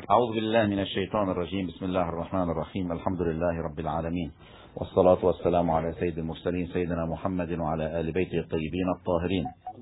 أعوذ بالله من الشيطان الرجيم. بسم الله الرحمن الرحيم. الحمد لله رب العالمين، والصلاة والسلام على سيد المرسلين سيدنا محمد وعلى آل بيته الطيبين الطاهرين.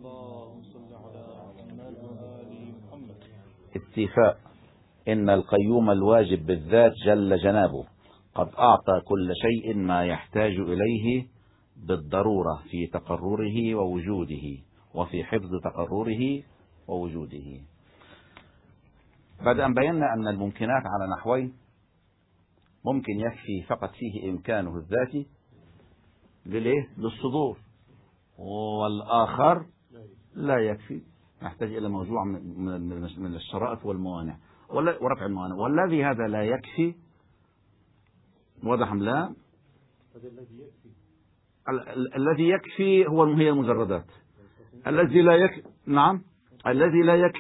استيفاء. إن القيوم الواجب بالذات جل جنابه قد أعطى كل شيء ما يحتاج إليه بالضرورة في تقرره ووجوده وفي حفظ تقرره ووجوده. بعد أن بينا أن الممكنات على نحوين: ممكن يكفي فقط فيه إمكانه الذاتي للصدور، والآخر لا يكفي، يحتاج إلى موضوع من الشرائط والموانع ورفع الموانع. والذي هذا لا يكفي، واضح أم لا؟ الذي يكفي هي المجردات. الذي لا يكفي، نعم، الذي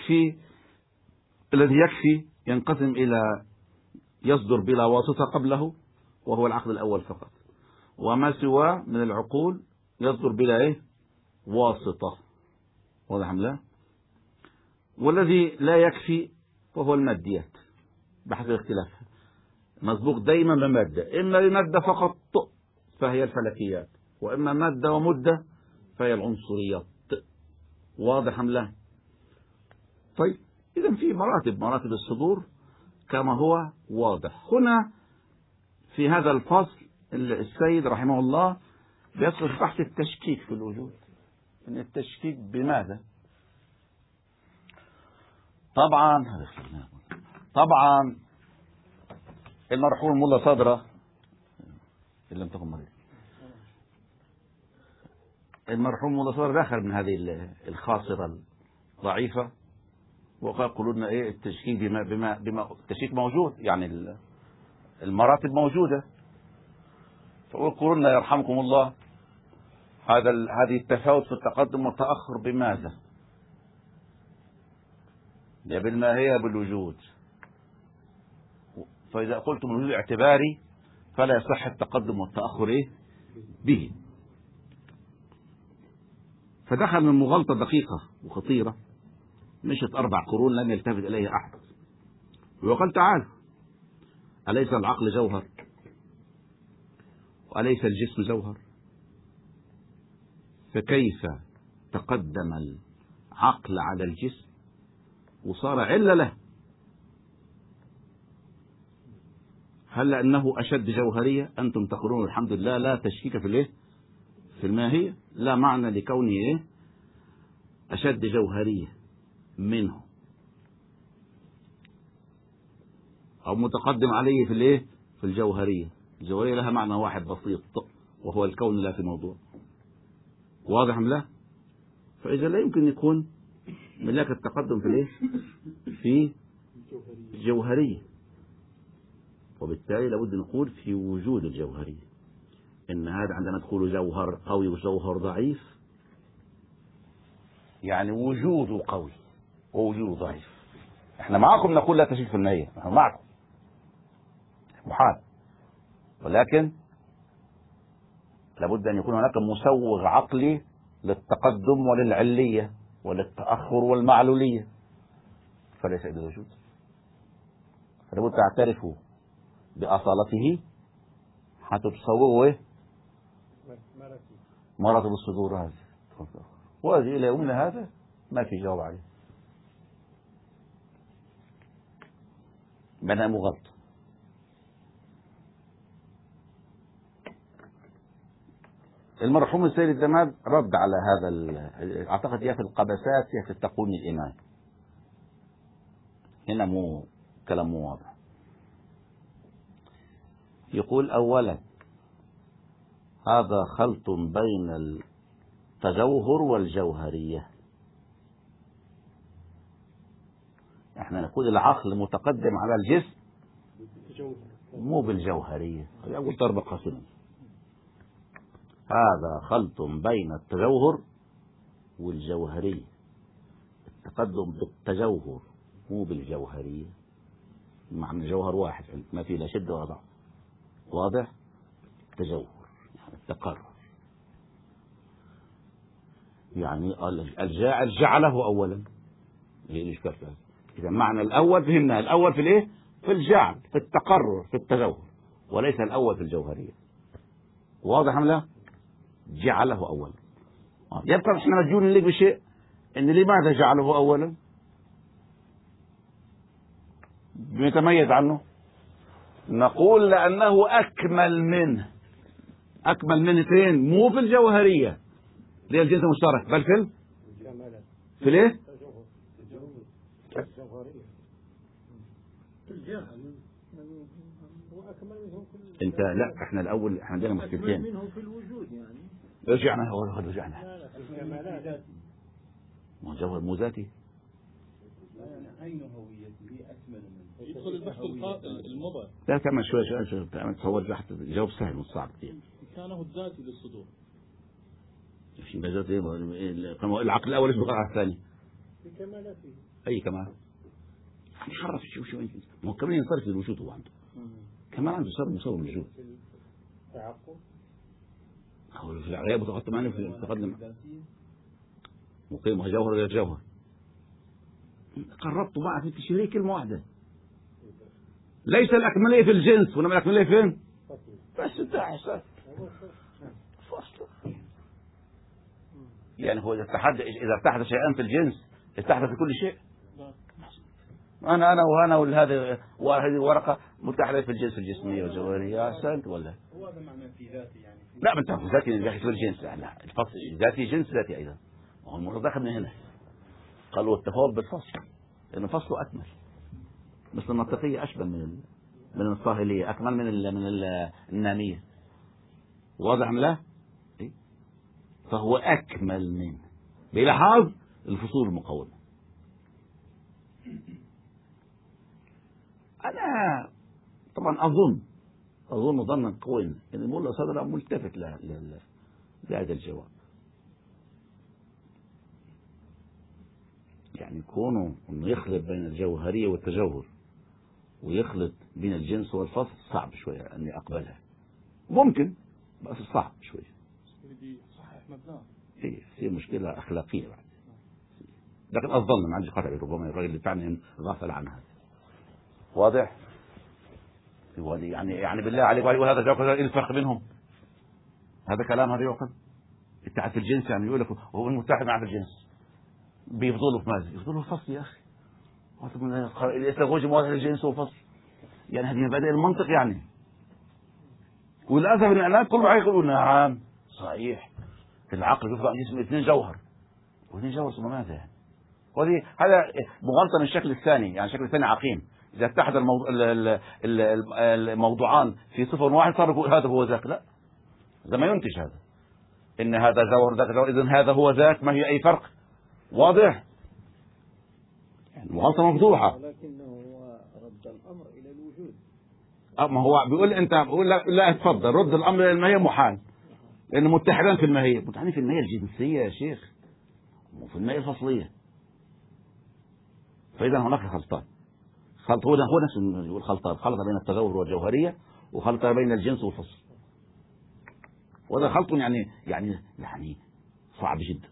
يكفي ينقسم إلى يصدر بلا واسطة قبله، وهو العقد الأول فقط، وما سواه من العقول يصدر بلا واسطة، واضح أم لا؟ والذي لا يكفي وهو الماديات بحسب اختلافها، مسبوق دائما بمادة، إما بمادة فقط فهي الفلكيات، وإما مادة ومدة فهي العنصريات، واضح أم لا؟ طيب، إذا في مراتب الصدور كما هو واضح. هنا في هذا الفصل السيد رحمه الله بيدخل تحت التشكيك في الوجود. إن التشكيك بماذا؟ طبعا المرحوم ملا صدرة، إن لم تكن مريض، المرحوم ملا صدرة دخل من هذه الخاصرة الضعيفة، وقال قولوا لنا التشكيك بما التشكيك موجود، يعني المراتب موجودة، فقول قولوا لنا يرحمكم الله هذه التفاوت في التقدم والتأخر بماذا؟ يا بالماهية بالوجود. فإذا قلتم الوجود اعتباري فلا يصح التقدم والتأخر به. فدخل من مغالطة دقيقة وخطيرة، مشت 4 قرون لم يلتفت إليها أحد، وقال تعالى: أليس العقل جوهر؟ وأليس الجسم جوهر؟ فكيف تقدم العقل على الجسم وصار علة له؟ هل أنه أشد جوهرية؟ أنتم تقولون الحمد لله لا تشكيك في الماهية، لا معنى لكونه أشد جوهرية منه أو متقدم عليه في الجوهرية. الجوهرية لها معنى واحد بسيط، وهو الكون لا في موضوع، واضح أم لا؟ فإذا لا يمكن يكون ملاك التقدم في الجوهرية، وبالتالي لابد نقول في وجود الجوهرية. إن هذا عندما تقول جوهر قوي وجوهر ضعيف، يعني وجوده قوي ووجوده ضعيف. احنا معكم نقول لا تشكيك في الماهية، نحن معكم محال، ولكن لابد أن يكون هناك مسوغ عقلي للتقدم وللعلية وللتأخر والمعلولية، فليس بوجود. فلابد تعترفوا بأصالته حتى تصوغوا مراتب الصدور هذه، وهذه إلى يومنا هذا ما في جواب عليه، بناء مغلط. المرحوم السيد الدماد رد على هذا، أعتقد يا في القبسات يا في التقويم الإيماني، هنا كلام مو واضح. يقول: أولا، هذا خلط بين التجوهر والجوهرية. احنا نقول العقل متقدم على الجسم مو بالجوهرية، أقول ضرب قصير. هذا خلط بين التجوهر والجوهرية، التقدم بالتجوهر مو بالجوهرية، معنى الجوهر واحد ما فيه لا شدة ولا ضعف، واضح؟ تجوهر يعني التقرر، يعني الجاعل جعله أولا، هي الإشكال فيها. إذا معنى الأول فهمنا، الأول في الإيه؟ في الجعل، في التقرر، في التجوهر، وليس الأول في الجوهرية. واضح أم لا؟ جعله أولا. يبقى إحنا مديون لك بشيء، إن لماذا جعله أولا؟ بيتميز عنه؟ نقول لأنه أكمل منه. أكمل منه فين؟ مو في الجوهرية اللي هي الجنس المشترك، بل في الإيه؟ انت لا، احنا الاول احنا عندنا مشكلتين. منهم في الوجود يعني. رجعنا رجعنا. ما جوهر مو ذاتي. أين هويته أكمل منه؟ يدخل البحث المضى. لا كمان شوي تصور بحث جواب سهل مش صعب كثير. كانه الذاتي للصدور. مش ذات العقل الاول ايش بقى الثاني؟ بكمالاته. اي كمال؟ حرف شو انت؟ ما هو كمان ينصرف للوجود هو عنده. كمان عنده صار مصور الوجود. تعقب. هو في العياب وتقدم معنا في التقدم. مقيم جوهر غير جوهر. قربت معك في التشريع كلمة واحدة. ليس الأكملية في الجنس، وإنما الأكملية فين؟ بس انت أحسن. فصل. يعني هو إذا اتحد شيئان في الجنس اتحد في كل شيء. أنا وهذه ورقة متحدة في الجنس الجسمية والجوهرية. أحسنت ولا؟ هو هذا معنى في ذاتي يعني. لا من تعرف ذاتي من في الجنس. لا الفصل ذاتي جنس ذاتي أيضا. هو المرة داخل من هنا. قالوا التفاوت بالفصل لأن فصله أكمل. مثل المنطقية أشبه من الصاهلية، أكمل من النامية. واضح أم لا؟ فهو أكمل من بلحاظ الفصول المقومة. أنا طبعا أظن ظنا قويا أن المولى صدر ملتفت لهذا الجواب. يعني كونه انه يخلط بين الجوهرية والتجوهر ويخلط بين الجنس والفصل صعب شوية اني اقبلها. ممكن بس صعب شوية. صحيح مبناه. ايه في مشكلة اخلاقية بعد. لكن اظن ما عندي قطع ربما الراجل اللي بتاعنا غافل عن هذا. واضح؟ يعني بالله عليك وهذا جوهر ايه الفرق بينهم؟ هذا كلام هذا يعقل؟ اتحاد في الجنس يعني يقول لك هو المتحد مع الجنس. بيفضلوا في ماذا؟ يفضلوا الفصل يا أخي. يستخرج مواضع الجنس والفصل. يعني هذه مبادئ المنطق يعني. وللأسف إن الناس كل ما يقولون نعم صحيح. العقل يطلع جسم اثنين جوهر. واثنين جوهر ثم ماذا يعني؟ هذا مغالطة من الشكل الثاني، يعني الشكل الثاني عقيم. إذا اتحد الموضوعان في صفر واحد صار يقول هذا هو ذاك. لا. إذا ما ينتج هذا. إن هذا جوهر ذاك جوهر، إذن هذا هو ذاك، ما هي أي فرق. واضح؟ يعني مغالطة مفضوحة. ولكنه هو رد الأمر إلى الوجود. ما هو بيقول أنت بيقول لا اتفضل رد الأمر إلى الماهية محال. لأن متحدان في الماهية، متحدين في الماهية الجنسية يا شيخ. وفي الماهية الفصلية. فإذا هناك خلطان. هو نفسه يقول خلطان، خلط بين التجوهر والجوهرية وخلط بين الجنس والفصل. وهذا خلط يعني صعب جدا.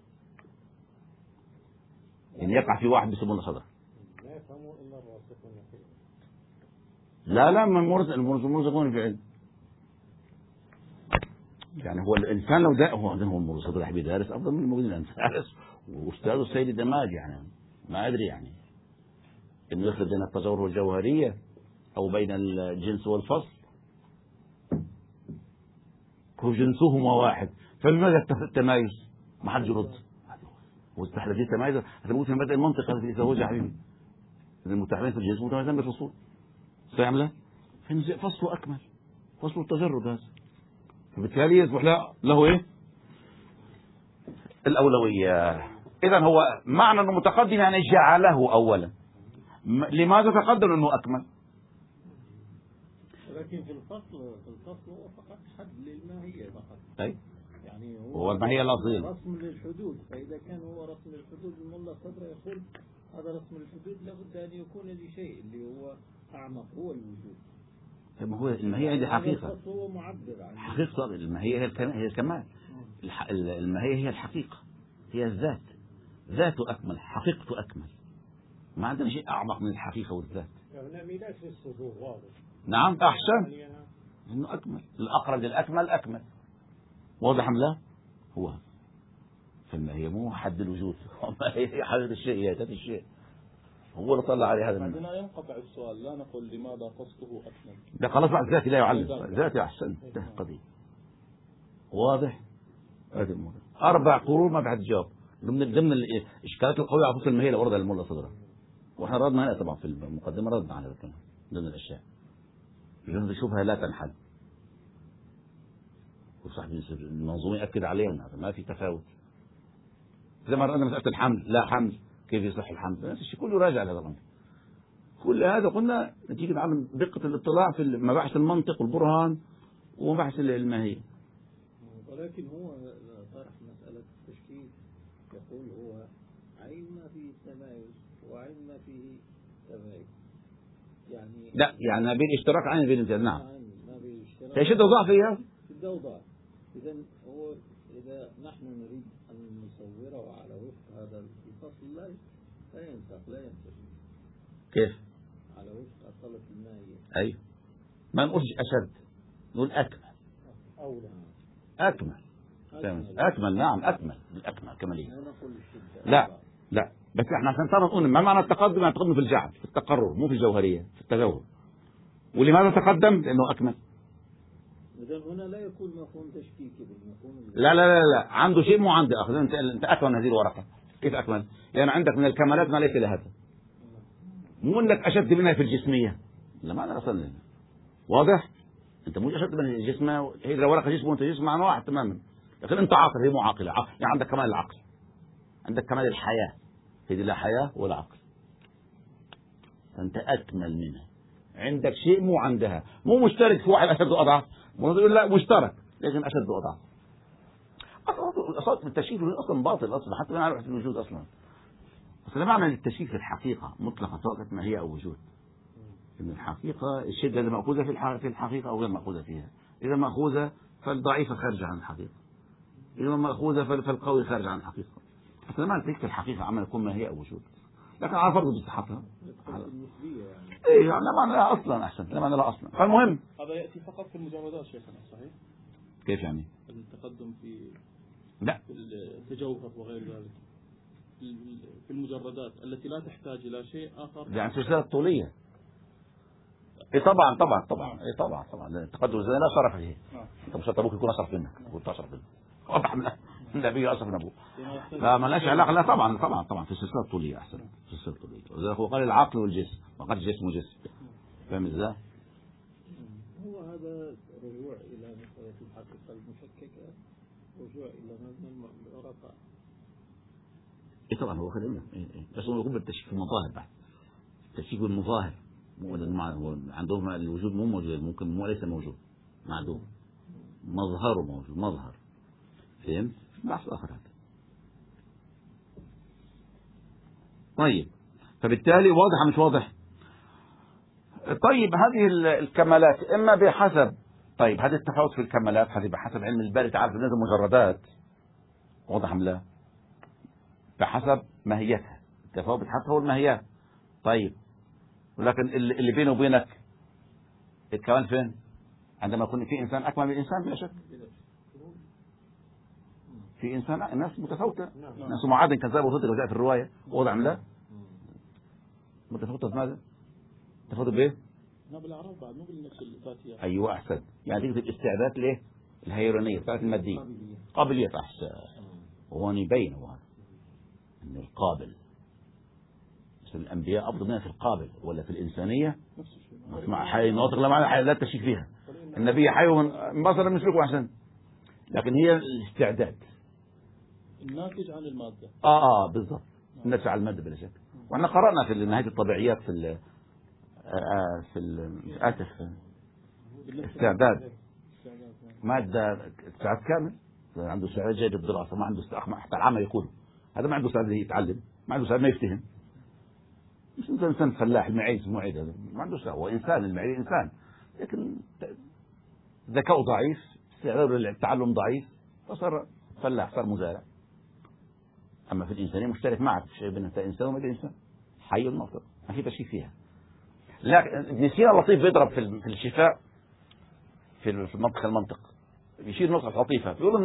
إن يقع في واحد بسم الله صدر. لا يفهموا إلا الراسخون في العلم. لا من المرزقون في العلم. يعني هو الإنسان لو هو المرزق راح بيدرس أفضل من الموجودين الإنسان دارس وأستاذه السيد الدماج يعني ما أدري يعني إنه يخلط بين التجوهر والجوهرية أو بين الجنس والفصل. هو جنسهما واحد فلماذا التمايز؟ ما حد يرد. واستحلى دي تمايز هتموت من بدء المنطق هذا اللي زوجها حبيبي. المتحدين في الجنس متميزين بالفصول. فاهم لا؟ فصله أكمل. فصل التجرد هذا. فبالتالي يصبح له إيه؟ الأولوية. إذا هو معنى أنه متقدم يعني جعله أولا. لماذا تقدم أنه أكمل؟ لكن في الفصل هو فقط حد للماهية فقط. أي. يعني هو الماهية الأصيل. رسم للحدود، فإذا كان هو رسم للحدود الملا صدر يقول هذا رسم للحدود لابد أن يكون لشيء اللي هو أعمق هو الوجود. طب هو الماهية عندي حقيقة. هو معبر عن حقيقة الماهية هي الكمال. الماهية هي الحقيقة. هي الذات. ذاته أكمل، حقيقته أكمل. ما عندنا شيء أعمق من الحقيقة والذات. يعني لا في الصدور واضح. نعم أحسن، إنه أكمل، الأقرب للأكمل أكمل. واضح أم لا؟ هو هذا. فالماهية مو حد الوجود، هي حقيقة الشيء، هي ذات الشيء، هو اللي طلع عليه هذا المعنى. عندنا ينقطع السؤال، لا نقول لماذا قصده أكمل. ده خلاص بعد ذاتي لا يعلم، ذاتي أحسن، ده قضية. واضح؟ هذا الموضوع. 4 قرون ما بعد جواب. ضمن الإشكالات القوية على فصل الماهية اللي ورد المولى صدره. واحنا ردنا هنا طبعا في المقدمة ردنا على ذلك ضمن الأشياء. يجوز شبهة لا تنحل. وصاحب المنظومة يأكد علينا ما في تفاوت. زي ما رأينا مسألة الحمل، لا حمل كيف يصح الحمل؟ نفس الشيء كله راجع لهذا الأمر. كل هذا قلنا نتيجة عدم دقة الاطلاع في مباحث المنطق والبرهان ومباحث الماهية. ولكن هو طرح مسألة التشكيك، يقول هو عين ما فيه تمايز وعين ما فيه تمايز. يعني لا يعني ما بين اشتراك عين بين الامتياز. نعم. ما بين اشتراك. هي شدة وضعف فيها. شدة وضعف. إذا هو إذا نحن نريد أن نصوره على وفق هذا الفصل لا ينسق لا ينتهي. كيف؟ على وفق الطلب المائية. أيوه. ما نقولش أشد، نقول أكمل. أولى. أكمل. أكمل نعم أكمل، الأكمل كمالية. لا نقول الشدة. لا بس احنا عشان تعرف نقول ما معنى التقدم؟ يعني التقدم في الجعل، في التقرر، مو في الجوهرية، في التجوهر. ولماذا تقدم؟ لأنه أكمل. إذا هنا لا يكون مفهوم تشكيكي بالمفهوم. لا عنده شيء مو عندي أخذ. أنت أكمل هذه الورقة. كيف أكمل؟ لأن يعني عندك من الكمالات ما ليس لهذا. مو انك اشد منها في الجسميه، لا ما وصلنا. واضح؟ انت مو اشد من الجسم، هي لو ورقه جسم وانت جسم معنى واحد تماما. لكن انت عاقل، هي مو عاقله. يعني عندك كمال العقل، عندك كمال الحياه، هي لا حياه ولا عقل. فانت اكمل منها. عندك شيء مو عندها، مو مشترك في واحد اشد واضعف، يقول لا مشترك لكن اشد واضعف. اصلا التشكيك اصلا باطل اصلا، حتى ما نعرف في الوجود اصلا. بس لا معنى للتشكيك في الحقيقه مطلقه سواء ما هي او وجود. إن الحقيقة الشدة اللي مأخوذة في الحقيقة أو غير مأخوذة فيها. إذا مأخوذة فالضعيفة خارجة عن الحقيقة. إذا مأخوذة فالقوي خارج عن الحقيقة. حتى ما تلك الحقيقة عما يكون ما هي أو وجود. لكن على فرض بصحتها. النسبية يعني. إيه يعني لا معنى لها أصلا أحسن، لا معنى لها أصلا. فالمهم. هذا يأتي فقط في المجردات شيخنا صحيح؟ كيف يعني؟ التقدم في لا في التجوهر وغير ذلك. في المجردات التي لا تحتاج إلى شيء آخر. يعني سلسلة طولية. إيه طبعا التقدم الزمني لا شرف فيه. أنت مش أبوك يكون أشرف منك، وأنت أشرف منك. واضح من النبي أشرف من أبوه. لا ما لهاش علاقة. لا طبعا في السلسلة الطولية أحسن، في السلسلة الطولية. وذلك هو قال العقل والجسم، وقال الجسم وجسم. فاهم إزاي؟ هو هذا رجوع إلى مسألة الحقيقة المشككة، رجوع إلى مبنى الورقة. إيه طبعا هو خلينا بس هو يقول بالتشكيك المظاهر بعد. التشكيك بالمظاهر. عندهم الوجود مو موجود، ممكن مو ليس موجود، معدوم. مظهره موجود، مظهر. فهمت؟ بحث آخر هذا. طيب فبالتالي واضح مش واضح؟ طيب هذه الكمالات إما بحسب، طيب هذه التفاوت في الكمالات هذه بحسب علم الباري تعرف بالنسبة المجردات. واضح أم لا؟ بحسب ماهيتها، التفاوت بحسب هو الماهيات. طيب ولكن اللي بينه وبينك الكمال فين؟ عندما يكون في إنسان أكمل من إنسان بلا شك. في إنسان الناس متفاوتة، ناس معادن كذاب وصدق وجاء في الرواية. واضح أم لا؟ متفاوتة في ماذا؟ متفاوتة بإيه؟ لا بالأعراض بعد مو بالنفس الذاتية. أيوة أحسن. يعني تيجي الاستعداد ليه؟ الهيرونية بتاعت المادية. قابلية أحسن. وهون يبين هو إن القابل مثل الأنبياء أفضل منها في القابل ولا في الإنسانية. مع حي ناطق لا معنى حي لا تشك فيها. النبي حي من بصر مثلكم أحسن. لكن هي الاستعداد الناتج عن المادة. بالضبط. الناتج عن المادة بلا شك. وإحنا قرأنا في نهاية الطبيعيات في الاستعداد مادة ساعات كامل. عنده استعداد جيد للدراسة، ما عنده حتى العامة يقول هذا ما عنده استعداد يتعلم، ما عنده استعداد ما يفتهم. مش إنسان فلاح المعيز معيد، هذا ما عنده استعداد. هو إنسان، المعيز إنسان لكن ذكاء ضعيف، استعداد للتعلم ضعيف، فصار فلاح، صار مزارع. أما في الإنسانية مشترك معك شيء بين إنسان وما بين إنسان. حي ناطق، ما في تشكيك فيها. لا، ابن سينا لطيف بيضرب في الشفاء في المنطق بيشير نقطة لطيفة، بيقول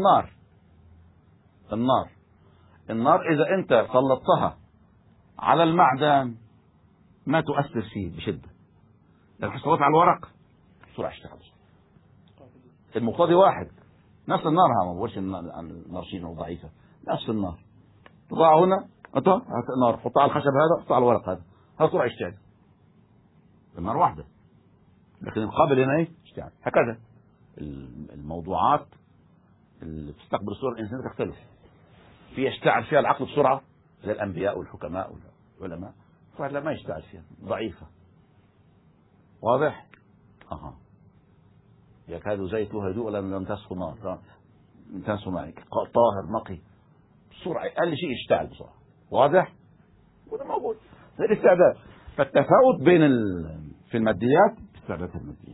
النار إذا أنت سلطتها على المعدن ما تؤثر فيه بشدة، لو حصلت على الورق بسرعة اشتغل. المقتضي واحد، نفس النار، ما بقولش النار شيء ضعيفة، نفس النار تضع هنا، نار حطها على الخشب هذا، حطها على الورق هذا بسرعة يشتغل. النار واحدة، لكن القابل هنا ايه؟ اشتعال. هكذا الموضوعات اللي بتستقبل صورة الإنسان تختلف، في يشتعل فيها العقل بسرعة زي الأنبياء والحكماء والعلماء، فلا ما يشتعل فيها، ضعيفة. واضح؟ يكاد زيتها يضوء لم تسخ نار، طاهر نقي بسرعة، أقل شيء يشتعل بسرعة. واضح؟ وده موجود زي الاستعداد. فالتفاوت في الماديات استعدادات المادية.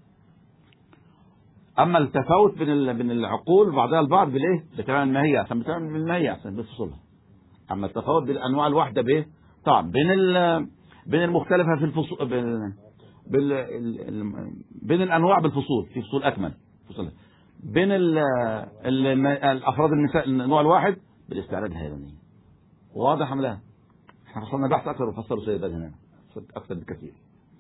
أما التفاوت بين العقول بعضها البعض بالإيه؟ بتمام الماهية، عشان بتمام الماهية عشان بتفصلها. أما التفاوت بالأنواع الواحدة بإيه؟ طبعا بين المختلفة في الفصول، بين الأنواع بالفصول، في فصول أكمل فصول. بين الأفراد النوع الواحد بالاستعداد الهيراني. واضح أم لا؟ احنا فصلنا بحث أكثر وفسروا سيدات هنا أكثر بكثير.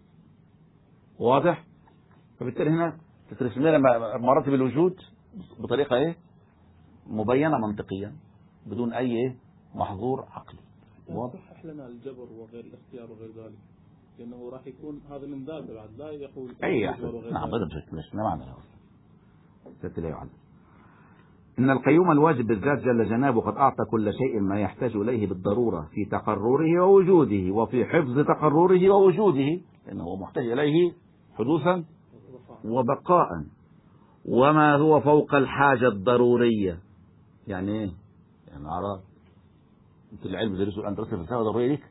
واضح؟ فبالتالي هنا تترسم لنا مراتب الوجود بطريقة ايه؟ مبينة منطقيا بدون أي ايه؟ محظور عقلي. واضح؟ صحح لنا الجبر وغير الاختيار وغير ذلك، لأنه راح يكون هذا من ذاته بعد، لا يقول أي نعم بدأ بشكل ما معنى لا يعلم. إن القيوم الواجب بالذات جل جنابه قد أعطى كل شيء ما يحتاج إليه بالضرورة في تقرره ووجوده وفي حفظ تقرره ووجوده، لأنه محتاج إليه حدوثا وبقاء. وما هو فوق الحاجة الضرورية يعني ايه؟ يعني أعراض انت العلم زي رسول أن ترسل فلسفة ضرورية ليك؟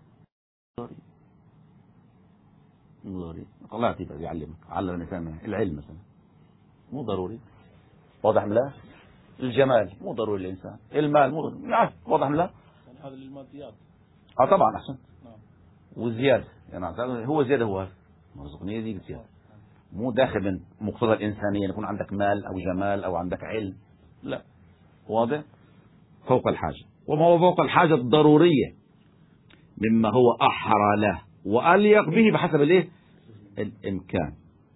ضروري طلعت يبقى يعلمك، علم الإنسان العلم مثلا مو ضروري. واضح من لا؟ الجمال مو ضروري للإنسان، المال مو ضروري. واضح من لا؟ يعني هذا للماديات. طبعا أحسن. والزيادة يعني هو زيادة، هو مرزقني يزيد زيادة، مو داخل من مقتضى الإنسانية يكون عندك مال أو جمال أو عندك علم، لا. واضح؟ فوق الحاجة. وما هو فوق الحاجة الضرورية مما هو أحرى له وأليق به بحسب الايه؟ الإمكان.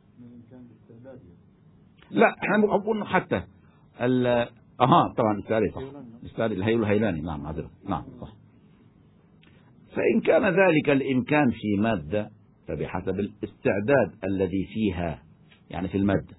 لا احنا نقول حتى طبعا الاستعداد الهيلاني. نعم معذرة. نعم صح. فإن كان ذلك الإمكان في مادة فبحسب الاستعداد الذي فيها، يعني في المادة.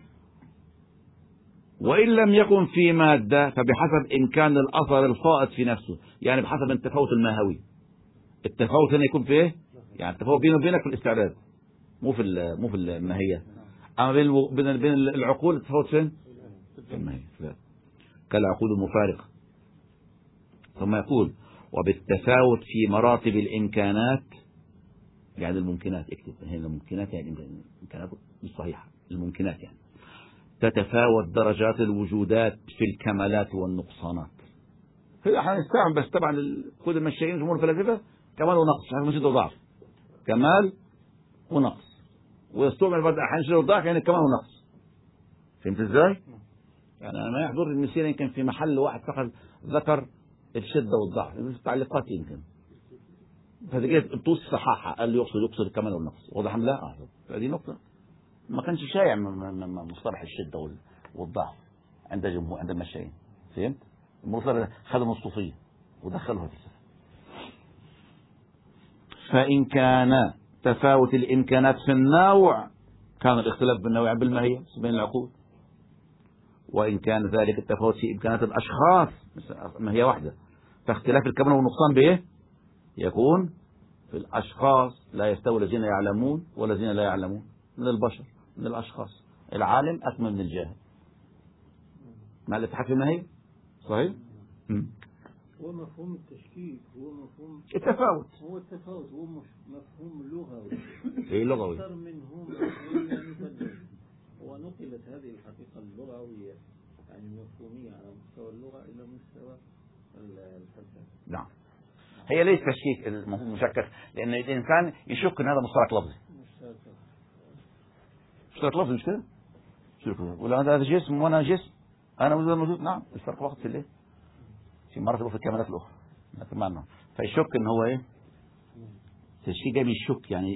وإن لم يكن في مادة فبحسب إمكان الأثر الفائض في نفسه، يعني بحسب التفاوت الماهوي. التفاوت هنا يكون في إيه؟ يعني التفاوت بينه وبينك في الاستعداد، مو في الماهية. أما بين العقول التفاوت فين؟ في الماهية. كالعقول المفارقة. ثم يقول وبالتفاوت في مراتب الإمكانات، يعني الممكنات، اكتب هنا الممكنات يعني الإمكانات مش صحيحة، الممكنات يعني تتفاوت درجات الوجودات في الكمالات والنقصانات. احنا نستعمل بس طبعا كل المشايين جمهور الفلاسفة كمال ونقص، يعني شدة وضعف، كمال ونقص، ويستعمل بعض الأحيان شدة وضعف يعني كمال ونقص. فهمت ازاي؟ يعني أنا ما يحضر المثال يمكن في محل واحد فقط ذكر الشدة والضعف في التعليقات يمكن، فدقيت بتوص صحاحة قال لي يقصد الكمال والنقص. واضح لا؟ هذه نقطة ما كانش شائع مصطلح الشدة والضعف عند جمهور عند المشايين. فهمت؟ المصطلح خدموا الصوفية ودخلوها في السفر. فإن كان تفاوت الإمكانات في النوع كان الاختلاف بالنوع بالماهية بين العقول. وإن كان ذلك التفاوت في إمكانات الأشخاص ما هي واحدة، فاختلاف الكمال والنقصان بإيه؟ يكون في الأشخاص. لا يستوي الذين يعلمون والذين لا يعلمون من البشر، من الأشخاص. العالم أكمل من الجاهل مع الاتحاد في الماهية. صحيح؟ هو مفهوم التشكيك، هو مفهوم التفاوت، هو التفاوت، هو مفهوم لغوي. اي لغوي أكثر منه مفهوم فلسفي. ونقلت هذه الحقيقة اللغوية يعني المفهومية على مستوى اللغة إلى مستوى الفلسفة. نعم. هي ليش تشكيك المشكك؟ لأن الإنسان يشك أن هذا مشترك لفظي. مشترك لفظي مش كده؟ ولا هذا جسم وأنا جسم، أنا موجود. نعم الفرق وقت في الإيه؟ في مرة في الكمالات الأخرى نتمنى. فيشك إن هو إيه؟ تشكيك جاي بالشك، يعني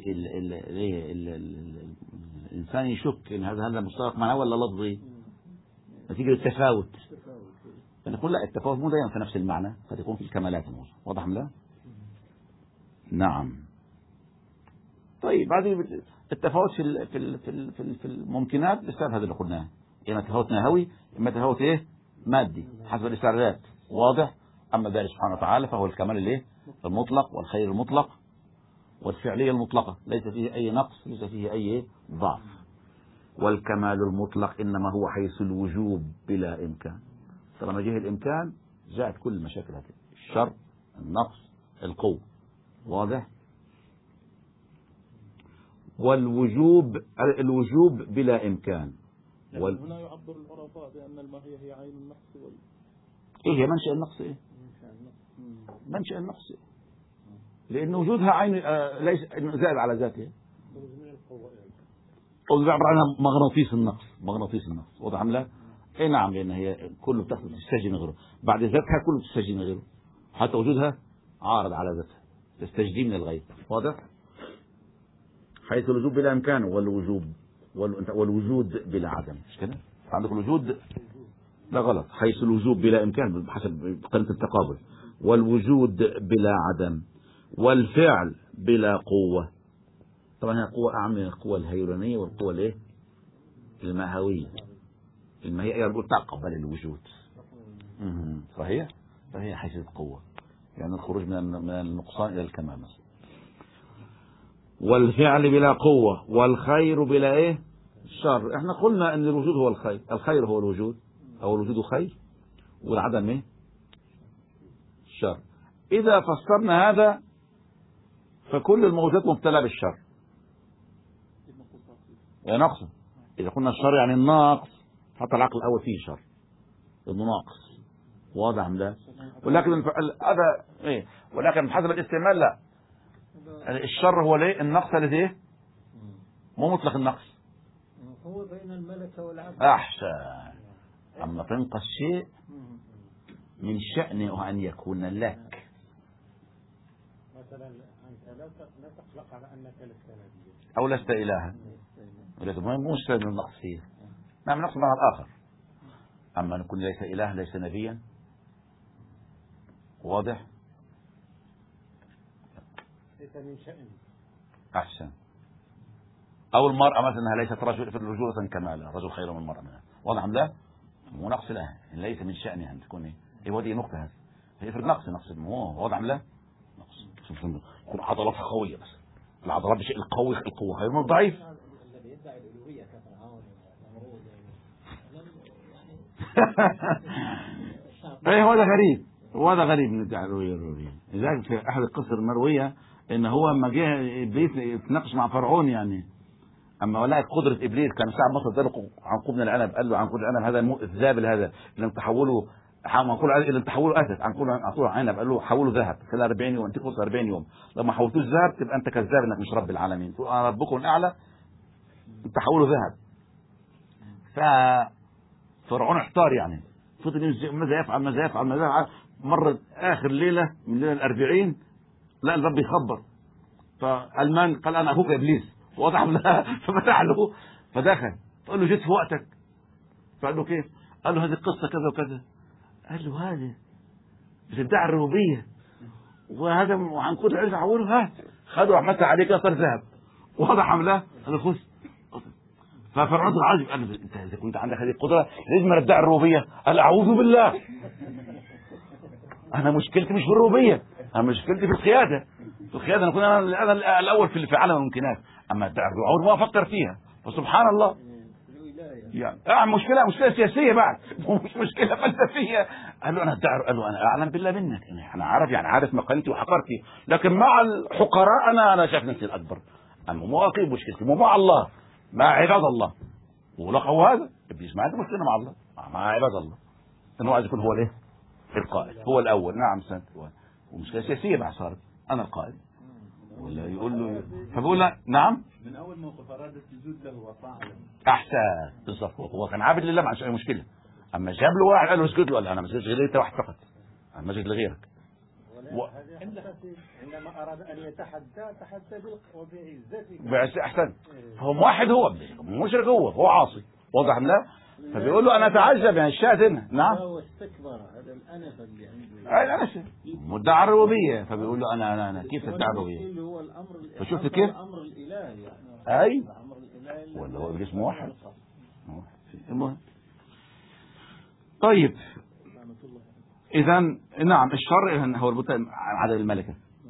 الإنسان يشك إن هذا مشترك معه ولا لفظي، نتيجة التفاوت. فنقول لا، التفاوت مو دائما في نفس المعنى، قد يكون في الكمالات الموضوع. واضح ام لا؟ نعم. طيب هذه التفاوت في الممكنات بسبب هذا اللي قلناه، اما تفاوت نهوي اما تفاوت ايه؟ مادي حسب الاستعدادات. واضح؟ اما ذلك سبحانه وتعالى فهو الكمال الايه؟ المطلق والخير المطلق والفعليه المطلقه، ليس فيه اي نقص، ليس فيه اي ضعف. والكمال المطلق انما هو حيث الوجوب بلا امكان. طالما جه الامكان جاءت كل المشاكل هذه، الشر، النقص، القوة. واضح؟ الوجوب بلا امكان. هنا يعبر العرفاء بان الماهية هي عين النقص ايه هي منشأ النقص؟ ايه منشأ النقص؟ إيه؟ لان وجودها عين ليس زائد على ذاته، او عبر عنها مغناطيس النقص. مغناطيس النقص. واضح ام لا؟ اي نعم، لان هي كله بتاخذ تستجي من غيره، بعد ذاتها كله تستجي من غيره، حتى وجودها عارض على ذاتها، تستجدي من الغير. واضح؟ حيث الوجوب بلا امكان والوجود بلا عدم. مش كده؟ عندك الوجود لا غلط، حيث الوجوب بلا امكان بحسب قانون التقابل، والوجود بلا عدم، والفعل بلا قوة. طبعا هي قوة اعم من القوة الهيرانية والقوة الايه؟ الماهوية. الماهية بيقول تقبل الوجود. صحيح؟ فهي حيث القوة، يعني الخروج من النقصان إلى الكمال مثلا. والفعل بلا قوة، والخير بلا ايه؟ الشر. احنا قلنا ان الوجود هو الخير، الخير هو الوجود، او الوجود خير، والعدم ايه؟ الشر. اذا فسرنا هذا فكل الموجودات مبتلى بالشر، يعني نقص. اذا قلنا الشر يعني الناقص، حتى العقل الاول فيه شر، انه ناقص. واضح ام لا؟ ولكن هذا ايه؟ ولكن بحسب الاستعمال لا، الشر هو ليه؟ النقص الذي ايه؟ مو مطلق النقص، هو بين الملك والعبد. احسن. اما تنقص شيء من شأنه ان يكون لك. مثلا انت لا تخلق على انك لست نبيا او لست الها، ولكن مو مشكلة من النقص فيه. نعم نقص مع الاخر. اما نكون ليس اله ليس نبيا. واضح؟ ليس من شأنه. احسن. او المرأة مثلا انها ليست رجل في الرجولة كمالا، رجل خير من المرأة منها. واضح ام لا؟ مو نقص لها، ليس من شأنها ان تكون ايه؟ هذه نقطة هذه. هي في النقص، نقص مو. واضح ام لا؟ نقص. يكون عضلاتها قوية بس. العضلات بشيء القوي، القوة خير من الضعيف. الذي يدعي الألوهية كفرعون ونمرود ايه هذا غريب، وهذا غريب من ادعاء الألوهية. لذلك في احد القصص المروية ان هو لما جه ابليس يتناقش مع فرعون، يعني اما ولقت قدرة ابليس، كان شعب مصر ذلك عنقود من العنب، قال له عنقود العنب هذا الذابل هذا لم تحوله، لم تحوله اسد، عنقود عنب، قال له حوله ذهب خلال 40 يوم، انت فرصة 40 يوم، لما حولتوش ذهب تبقى انت كذاب انك مش رب العالمين، تقول انا ربكم الاعلى، انت حوله ذهب. ففرعون احتار، يعني فضل ماذا يفعل. مرة اخر ليلة من ليلة 40 لا الرب يخبر، فالمان قال انا اخوك يا ابليس. واضح له؟ ففتح له فدخل، فقال له جيت في وقتك. فقال له كيف؟ قال له هذه القصة كذا وكذا. قال له هذه بتدعي الربوبية وهذا عنقود العز حوله، هات. خدوا عملت عليه كده صار ذهب. واضح ام لا؟ قال له خذ. ففرعون العجب قال له انت اذا كنت عندك هذه القدرة لازم ادعي الربوبية. قال اعوذ بالله، انا مشكلتي مش في الربوبية، انا مشكلتي في القيادة. انا كنت انا الاول في عالم الممكنات، اما ادعي الربوبية ما افكر فيها. فسبحان الله، يعني مشكلة سياسية بعد، مش مشكلة فلسفية. قال له انا اعلم بالله منك، انا عارف مقالتي وحقرتي، لكن مع الحقراء انا شايف نفسي الاكبر. اما مو اقيم مشكلتي مو مع الله، مع عباد الله. ولقوا هذا ابليس ما عنده مشكلة مع الله، مع عباد الله، انه عايز يكون هو الايه؟ القائد، هو الاول. نعم سنت. ومشكلة سياسية بعد صارت. أنا القائد ولا يقول له، فبقول له نعم من أول موقف أراد السجود له وفعل. أحسن بالضبط. هو كان عابد لله ما عندوش أي مشكلة. أما جاب له واحد قال له اسجد له، قال أنا ما اسجدش غير أنت واحد فقط، أنا ما اسجد لغيرك. عندما أراد أن يتحدى بعزته. بعز أحسن. هو موحد، هو مشرك، هو عاصي، واضح لا؟ فبيقول له أنا أتعجب يعني الشاهد هنا. نعم. هو استكبر، هذا الأنف اللي عنده. الأنف مدعي الربوبية، فبيقول له أنا كيف تدعي الربوبية؟ هو الأمر فشفت كيف؟ الأمر الإلهي يعني. أي الأمر الإلهي ولا هو إبليس موحد؟ المهم طيب، إذا نعم الشر هو المتهم عن عدم الملكة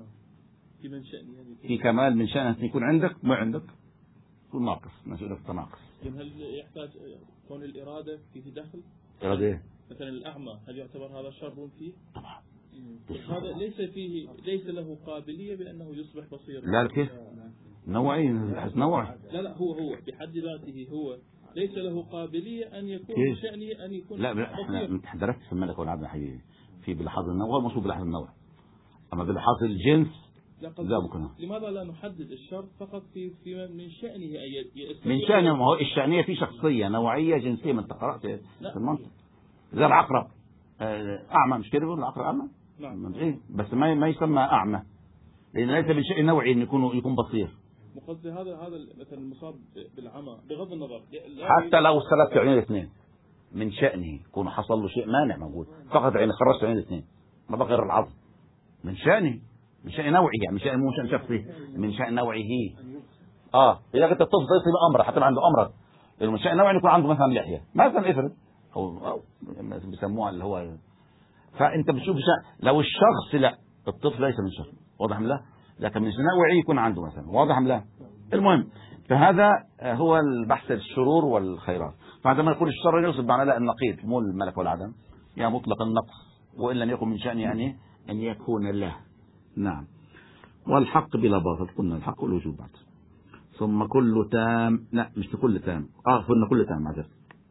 في كمال من شأنه أن يكون عندك ما عندك يكون ناقص، مسؤولك تناقص. هل يحتاج كون الإرادة فيه دخل؟ إرادة إيه؟ مثلا الأعمى هل يعتبر هذا شر فيه؟ طبعا. هذا ليس له قابلية بأنه يصبح بصيرا. لا كيف؟ نوعي نوع. لا هو بحد ذاته هو ليس له قابلية أن يكون بشأنه أن يكون لا احنا درست في الملك والعدل حقيقي في بلحاظ النوع مصوب بلحاظ النوع، أما بلحاظ الجنس لا ممكن. لماذا لا نحدد الشر فقط في من شأنه أن من شأنه؟ ما هو الشأنية في شخصية نوعية جنسية، من تقرأت في المنطق زي العقرب أعمى، مش كده بيقول العقرب أعمى؟ نعم. إيه بس ما يسمى أعمى لأن ليس من شيء نوعي إن يكون بصير. قصدي هذا مثلا المصاب بالعمى بغض النظر حتى لو سلبت عينين الاثنين من شأنه يكون حصل له شيء مانع موجود، فقط عين خرجت عينين الاثنين ما بقى غير العظم، من شأنه، من شأن نوعه يعني، من شأن مو شأن شخصي، من شأن نوعه. إذا كنت الطفل يصيب أمره حتى عنده أمراض، من شأن نوعه يكون عنده مثلا لحية مثلا افرض أو بيسموها اللي هو، فأنت بتشوف لو الشخص لا الطفل ليس من شر واضح لا، لكن من نوعه يكون عنده مثلا واضح لا. المهم فهذا هو البحث الشرور والخيرات. فعندما نقول الشر يوصف معنا لا النقيض مو الملك والعدم يعني مطلق النقص، وإن لم يكن من شأن يعني أن يكون له. نعم. والحق بلا باطل، قلنا الحق والوجوب بعد. ثم كل تام، لا مش كل تام، قلنا كل تام معذرة.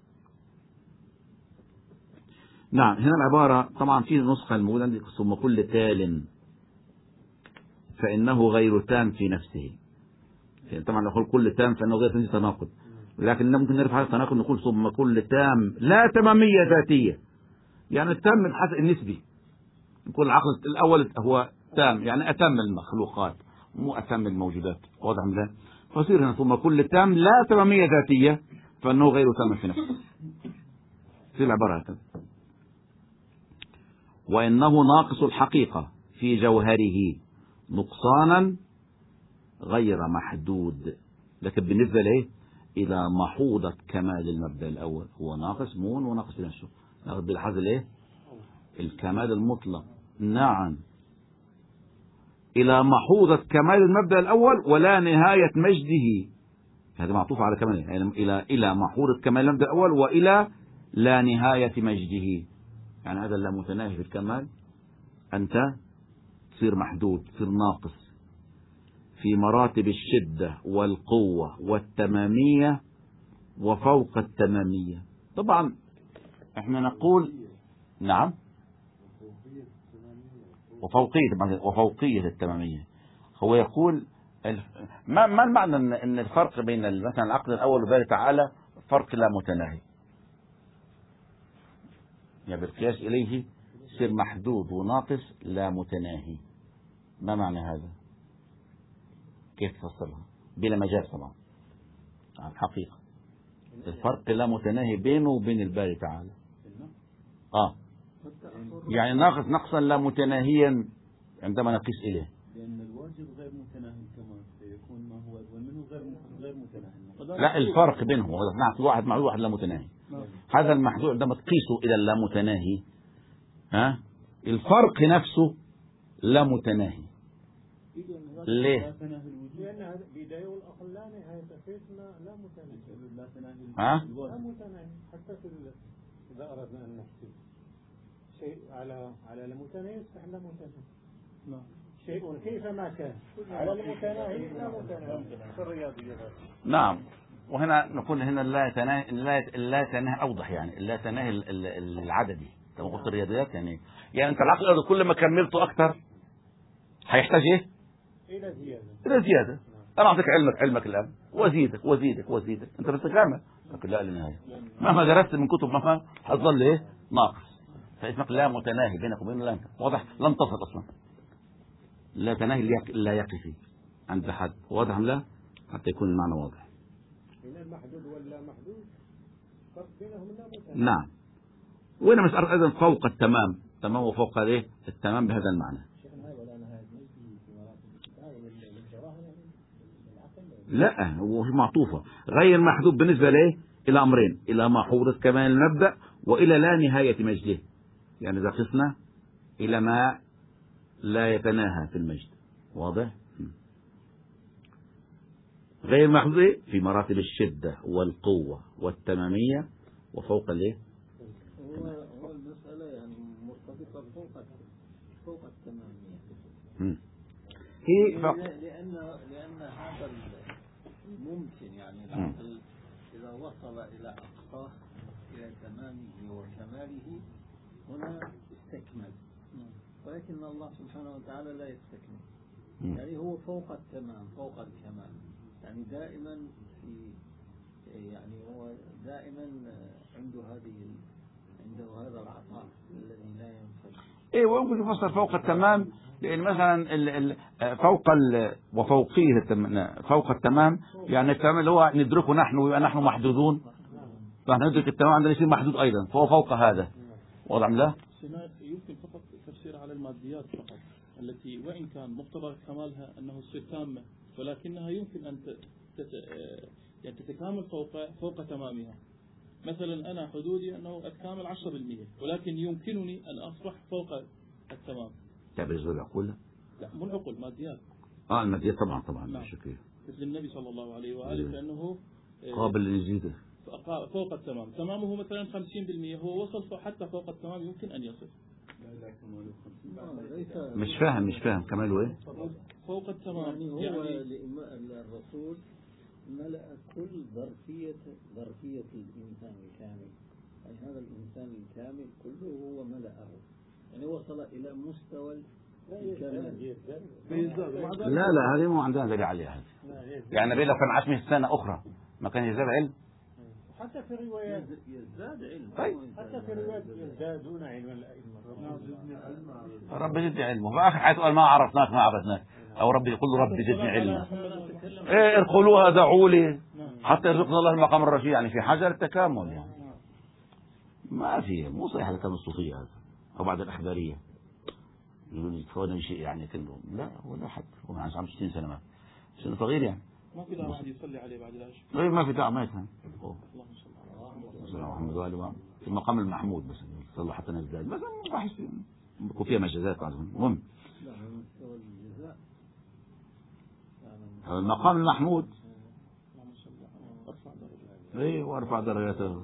نعم هنا العبارة طبعا في نسخة الموجودة ثم كل تال فإنه غير تام في نفسه. يعني طبعا نقول كل تام فإنه غير تام تناقض، لكن ممكن نرفع هذا التناقض نقول ثم كل تام لا تمامية ذاتية، يعني التام من حسب النسبي، نقول العقل الأول هو تام يعني أتم المخلوقات مو أتم الموجودات واضح من ذلك. فصير هنا ثم كل تام لا تمامية ذاتية فإنه غير تام في نفسه في العبارة هكذا. وإنه ناقص الحقيقة في جوهره نقصانا غير محدود، لكن بالنسبة له إلى محوضة كمال المبدأ الأول هو ناقص مون وناقص بنفسه، ناقص بالحظ الايه الكمال المطلق. نعم إلى محوضة كمال المبدأ الأول ولا نهاية مجده، هذا معطوف على كمال يعني إلى محوضة كمال المبدأ الأول وإلى لا نهاية مجده، يعني هذا لا متناهي في الكمال أنت تصير محدود تصير ناقص في مراتب الشدة والقوة والتمامية وفوق التمامية. طبعا احنا نقول نعم وفوقية التمامية. هو يقول ما المعنى ان الفرق بين مثلا العقل الاول وذلك تعالى فرق لا متناهي، يعني بالقياس اليه يصير محدود وناقص لا متناهي، ما معنى هذا؟ كيف تفسرها بلا مجاز طبعا على الحقيقة؟ الفرق لا متناهي بينه وبين الباري تعالى يعني ناقص نقصا لا متناهيا عندما نقيس إليه، لأن الواجب غير متناهي كمان فيكون ما هو أدول منه غير متناهي. لا الفرق بينه نعطي واحد مع واحد لا متناهي، هذا المحدود عندما تقيسه إلى اللا متناهي الفرق نفسه لا متناهي. ليه؟ لأن بداية والأصل لا نهاية فيسنا لا متناهي. لا متناهي حتى في إذا أردنا أن نحسب شيء على المتناهي يصبح لا متناهي. شيء كيفما كان على المتناهي لا متناهي في الرياضيات. نعم. وهنا نقول هنا لا تناهي أوضح، يعني لا تناهي العددي كما قلت الرياضيات، يعني أنت العقل كل ما كملته أكثر هيحتاج إيه؟ إلى زيادة. أنا أعطيك علمك الآن وزيدك أنت بتتكامل، لكن لا للنهاية. مهما درست من كتب مهما هتظل إيه؟ ناقص. فاسمك لا متناهي بينك وبين الله. واضح؟ لن تصل أصلا. لا تناهي لا يقف عند حد. واضح لا؟ حتى يكون المعنى واضح. من المحدود ولا محدود فرق بينهم لا متناهي. نعم. وهنا مسألة أيضا فوق التمام. تمام وفوق إيه؟ التمام بهذا المعنى. لا، هو في معطوفة غير محدود بالنسبة ليه؟ إلى أمرين: إلى ما حورت كمان المبدأ، وإلى لا نهاية مجده. يعني إذا قسنا إلى ما لا يتناهى في المجد. واضح؟ غير محدود في مراتب الشدة والقوة والتمامية وفوق الايه؟ هو المسألة يعني مرتبطة فوق التمامية. هي لأن هذا ممكن يعني العقل إذا وصل إلى أقصاه إلى تمامه وكماله هنا استكمل، ولكن الله سبحانه وتعالى لا يستكمل. يعني هو فوق التمام فوق الكمال، يعني دائما هو دائما عنده هذا العطاء الذي لا ينفذ. ايه، ويمكن يفسر فوق التمام، لان مثلا فوق التمام يعني التمام اللي هو ندركه نحن ويبقى نحن محدودون، فاحنا ندرك التمام عندنا يصير محدود ايضا، فهو فوق هذا. واضح لا؟ يمكن فقط تفسير على الماديات فقط، التي وإن كان مقتضى كمالها أنه تصير تامة، ولكنها يمكن أن يعني تتكامل فوق تمامها. مثلا أنا حدودي أنه أتكامل 10%، ولكن يمكنني أن أصبح فوق التمام. بالنسبة للعقول؟ لا، مو العقول، ماديات. الماديات طبعا نعم. بشكل مثل النبي صلى الله عليه وآله كأنه قابل للزيادة فوق التمام. تمامه مثلا 50%، هو وصل حتى فوق التمام يمكن أن يصل. مش فاهم كماله ايه؟ فوق التمام يعني هو الرسول ملأ كل ظرفية الإنسان الكامل، يعني هذا الإنسان الكامل كله هو ملأه، يعني وصل إلى مستوى الكمال. لا هذه مو عندنا دليل عليها. يعني النبي لو كان عاش 100 سنة أخرى ما كان يزداد علم؟ حتى في الروايات يزداد علم. طيب. حتى في الروايات يزدادون علما الأئمة. رب زدني علمه. في آخر حياته قال ما عرفناك ما عرفناك، أو ربي يقول له ربي زدني علما. إيه، ادخلوها دعوا لي حتى يرزقنا الله المقام الرشيد. يعني في حاجة للتكامل، يعني ما في، مو صحيح هذا كان الصوفية هذا أو بعد الأخبارية يقول شيء يعني كله. لا، هو لا حد، هو عنده 60 سنة، ما سنة صغير يعني. ما في داعي واحد يصلي عليه بعد العشاء. غير ما في داعي، ما يفهم. اللهم صل على محمد وآله في المقام المحمود بس صلى حتى نزداد بس بحس بيكون فيها مجازات بعضهم. المهم المقام المحمود ايه وارفع درجاته.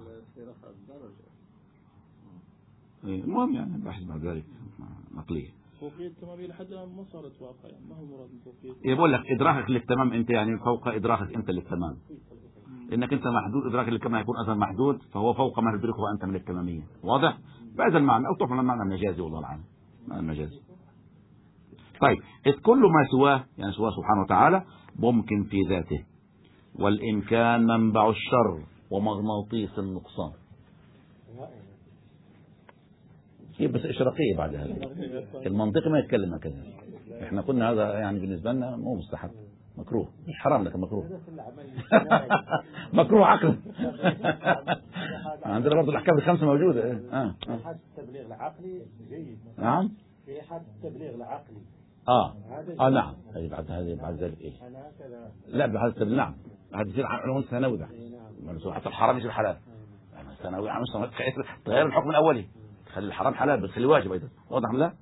المهم يعني بحث بعد ذلك نقليه. فوقية التمامية لحد الآن ما صارت واضحة، يعني ما هو المراد من فوقية؟ يقول لك إدراكك للتمام أنت يعني فوق إدراكك أنت للتمام، إنك أنت محدود، إدراكك للكمال يكون أيضا محدود، فهو فوق ما تدركه أنت من التمامية. واضح؟ بهذا المعنى، أو طبعا المعنى المجازي والله العالم، معنى المجازي. طيب، إذ كل ما سواه يعني سواه سبحانه وتعالى ممكن في ذاته، والإمكان منبع الشر ومغناطيس النقصان. هي بس إشراقية بعد هذا، المنطق ما يتكلم هكذا. إحنا قلنا هذا يعني بالنسبة لنا مو مستحب، مكروه، مش حرام لكن مكروه. مكروه عقلا. عندنا برضه الأحكام الخمسة موجودة. في حد التبليغ العقلي جيد. نعم. في حد التبليغ العقلي. نعم. بعد ذلك إيه؟ لا بعد التبليغ نعم. هذا يصير عنوان ثانوي ده. حتى الحرام يصير حلال. ثانوي عن تغير الحكم الأولي. خلي الحرام حلال بس خلي واجب أيضا. واضح لا؟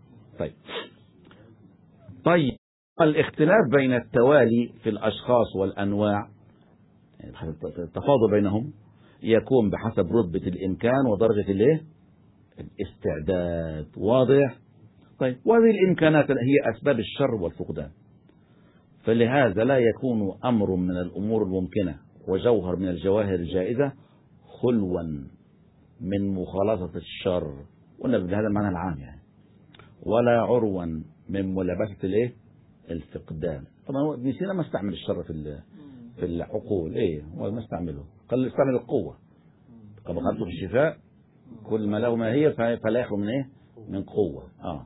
طيب الاختلاف بين التوالي في الأشخاص والأنواع، يعني التفاضل بينهم يكون بحسب رتبة الإمكان ودرجة الاستعداد. واضح؟ طيب، وهذه الإمكانات هي أسباب الشر والفقدان، فلهذا لا يكون أمر من الأمور الممكنة وجوهر من الجواهر الجائزة خلوا من مخالطة الشر، قلنا بهذا المعنى العام يعني، ولا عروا من ملابسة الفقدان. طبعا ابن سينا ما استعمل الشر في العقول، هو ما استعمله، قال استعمل القوة. كما قلت في الشفاء كل ما له ماهية فلا يخلو من من قوة.